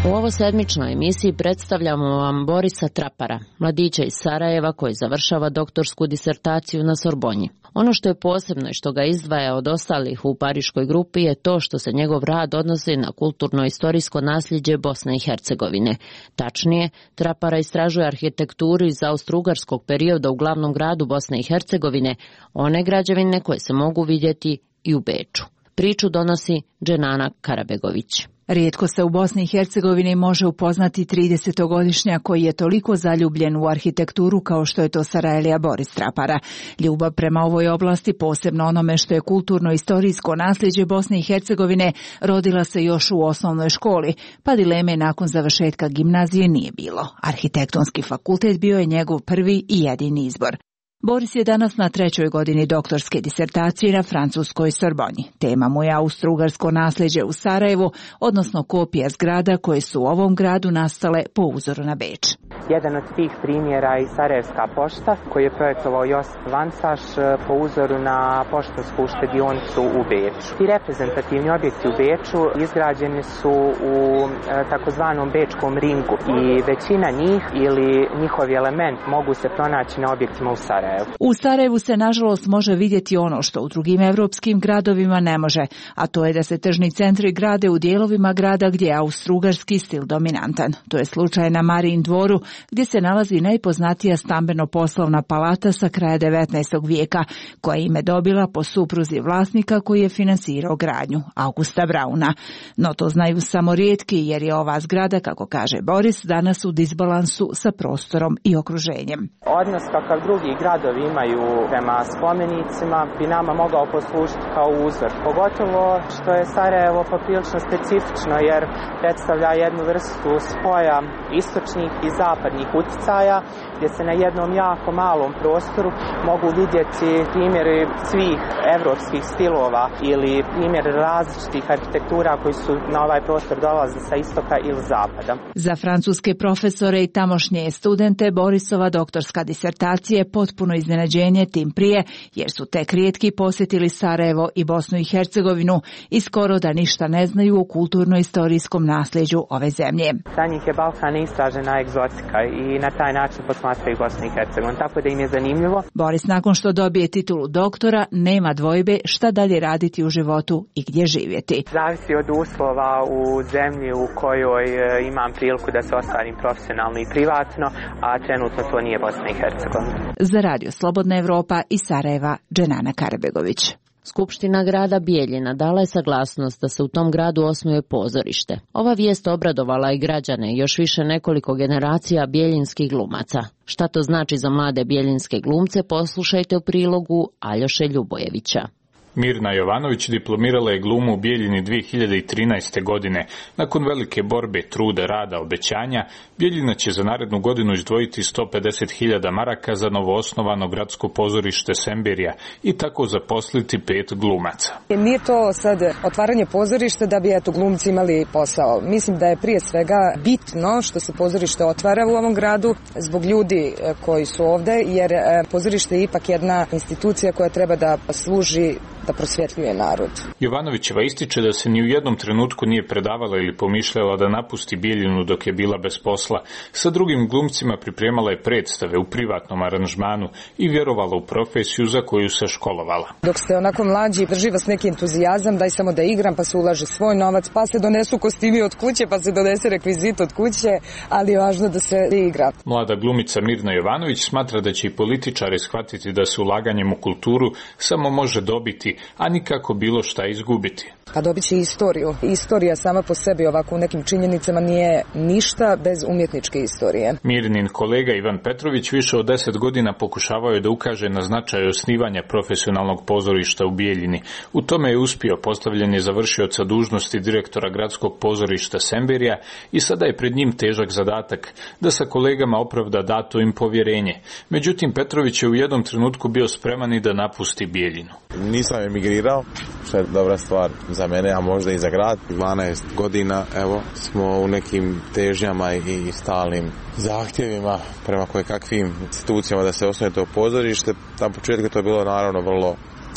U ovo sedmičnoj emisiji predstavljamo vam Borisa Trapara, mladića iz Sarajeva koji završava doktorsku disertaciju na Sorbonji. Ono što je posebno i što ga izdvaja od ostalih u pariškoj grupi je to što se njegov rad odnosi na kulturno-istorijsko nasljeđe Bosne i Hercegovine. Tačnije, Trapara istražuje arhitekturu iz austrougarskog perioda u glavnom gradu Bosne i Hercegovine, one građevine koje se mogu vidjeti i u Beču. Priču donosi Dženana Karabegović. Rijetko se u Bosni i Hercegovini može upoznati tridesetogodišnjak koji je toliko zaljubljen u arhitekturu kao što je to Sarajlija Boris Trapara. Ljubav prema ovoj oblasti, posebno onome što je kulturno-istorijsko nasljeđe Bosne i Hercegovine, rodila se još u osnovnoj školi, pa dileme nakon završetka gimnazije nije bilo. Arhitektonski fakultet bio je njegov prvi i jedini izbor. Boris je danas na trećoj godini doktorske disertacije na francuskoj Sorbonji. Tema mu je austrougarsko nasljeđe u Sarajevu, odnosno kopija zgrada koje su u ovom gradu nastale po uzoru na Beč. Jedan od tih primjera je Sarajevska pošta koju je projektovao Josip Vancaš po uzoru na poštansku štedionicu u Beču. Ti reprezentativni objekti u Beču izgrađeni su u takozvanom Bečkom ringu i većina njih ili njihovi element mogu se pronaći na objektima u Sarajevu. U Sarajevu se nažalost može vidjeti ono što u drugim evropskim gradovima ne može, a to je da se tržni centri grade u dijelovima grada gdje je austrougarski stil dominantan. To je slučaj na Marijin dvoru, gdje se nalazi najpoznatija stambeno-poslovna palata sa kraja devetnaestog vijeka, koja je ime dobila po supruzi vlasnika koji je finansirao gradnju, Augusta Brauna. No to znaju samo rijetki, jer je ova zgrada, kako kaže Boris, danas u disbalansu sa prostorom i okruženjem. Odnos kakav drugi gradovi imaju prema spomenicima bi nama mogao poslužiti kao uzor. Pogotovo što je Sarajevo poprilično specifično jer predstavlja jednu vrstu spoja istočnih i zapadnih utjecaja gdje se na jednom jako malom prostoru mogu vidjeti primjeri svih evropskih stilova ili primjer različitih arhitektura koji su na ovaj prostor dolaze sa istoka ili zapada. Za francuske profesore i tamošnje studente Borisova doktorska disertacija je potpuno iznenađenje, tim prije jer su tek rijetki posjetili Sarajevo i Bosnu i Hercegovinu i skoro da ništa ne znaju o kulturno-istorijskom nasljeđu ove zemlje. Za njih je Balkan istražena egzotika i na taj način posmatraju Bosnu i Hercegovinu, tako da im je zanimljivo. Boris nakon što dobije titulu doktora nema dvojbe šta dalje raditi u životu i gdje živjeti. Zavisi od uslova u zemlji u kojoj imam priliku da se ostvarim profesionalno i privatno, a trenutno to nije Bosna i Hercegovina. Za Radio Slobodna Evropa iz Sarajeva, Dženana Karabegović. Skupština grada Bijeljina dala je saglasnost da se u tom gradu osnuje pozorište. Ova vijest obradovala i građane, još više nekoliko generacija bijeljinskih glumaca. Šta to znači za mlade bijeljinske glumce, poslušajte u prilogu Aljoše Ljubojevića. Mirna Jovanović diplomirala je glumu u Bijeljini dvije hiljade trinaeste. godine. Nakon velike borbe, truda, rada, obećanja, Bijeljina će za narednu godinu izdvojiti sto pedeset hiljada maraka za novoosnovano gradsko pozorište Semberija i tako zaposliti pet glumaca. Nije to sad otvaranje pozorišta da bi eto glumci imali posao. Mislim da je prije svega bitno što se pozorište otvara u ovom gradu zbog ljudi koji su ovde, jer pozorište je ipak jedna institucija koja treba da služi da prosvjetljuje narod. Jovanovićeva ističe da se ni u jednom trenutku nije predavala ili pomišljala da napusti Bijeljinu dok je bila bez posla. Sa drugim glumcima pripremala je predstave u privatnom aranžmanu i vjerovala u profesiju za koju se školovala. Dok ste onako mlađi, drži vas neki entuzijazam, daj samo da igram, pa se ulaže svoj novac, pa se donesu kostimi od kuće, pa se donese rekvizit od kuće, ali je važno da se igra. Mlada glumica Mirna Jovanović smatra da će i političari shvatiti da se ulaganjem u kulturu samo može dobiti, a nikako bilo šta izgubiti. Pa dobit će istoriju. Istorija sama po sebi ovako u nekim činjenicama nije ništa bez umjetničke istorije. Mirnin kolega Ivan Petrović više od deset godina pokušavao je da ukaže na značaj osnivanja profesionalnog pozorišta u Bijeljini. U tome je uspio, postavljen je za vršioca dužnosti direktora gradskog pozorišta Semberija i sada je pred njim težak zadatak da sa kolegama opravda dato im povjerenje. Međutim, Petrović je u jednom trenutku bio spreman i da napusti Bijeljinu. Nisam emigrirao, što je dobra stvar za mene, a možda i za grad. dvanaest godina, evo, smo u nekim težnjama i stalnim zahtjevima prema koje kakvim institucijama da se osnuje to pozorište. Tam početku to je bilo naravno vrlo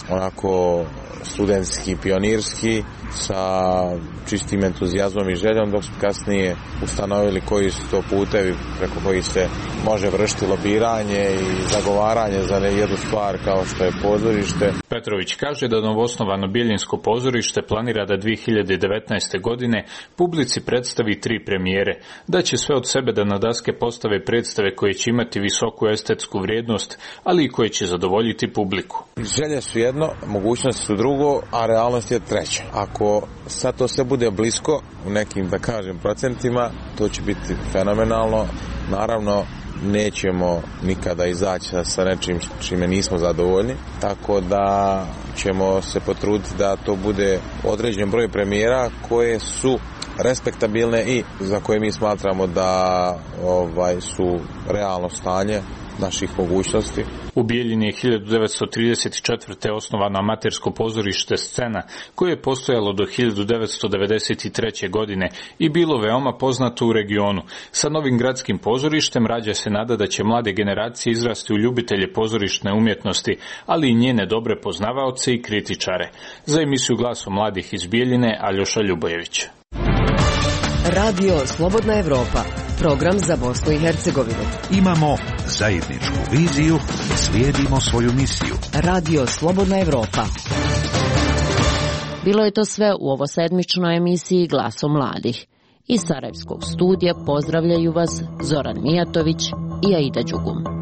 onako studentski, pionirski, sa čistim entuzijazmom i željom, dok smo kasnije ustanovili koji su to putevi preko kojih se može vršiti lobiranje i zagovaranje za jednu stvar kao što je pozorište. Petrović kaže da novosnovano Bijeljinsko pozorište planira da dvije hiljade devetnaeste. godine publici predstavi tri premijere, da će sve od sebe da na daske postave predstave koje će imati visoku estetsku vrijednost, ali i koje će zadovoljiti publiku. Želje su jedno, mogućnosti su drugo, a realnost je treća. Ako sad to sve bude blisko u nekim, da kažem, procentima, to će biti fenomenalno. Naravno, nećemo nikada izaći sa nečim čime nismo zadovoljni, tako da ćemo se potruditi da to bude određen broj premijera koje su respektabilne i za koje mi smatramo da ovaj, su realno stanje naših mogućnosti. U Bijeljini je hiljadu devetsto trideset četvrte. osnovano amatersko pozorište Scena, koje je postojalo do hiljadu devetsto devedeset treće. godine i bilo veoma poznato u regionu. Sa novim gradskim pozorištem rađa se nada da će mlade generacije izrasti u ljubitelje pozorišne umjetnosti, ali i njene dobre poznavaoce i kritičare. Za emisiju Glasom mladih iz Bijeljine, Aljoša Ljubojević. Radio Slobodna Evropa, program za Bosnu i Hercegovinu. Imamo zajedničku viziju i slijedimo svoju misiju. Radio Slobodna Evropa. Bilo je to sve u ovosedmičnoj emisiji Glasom mladih. Iz Sarajevskog studija pozdravljaju vas Zoran Mijatović i Aida Đugum.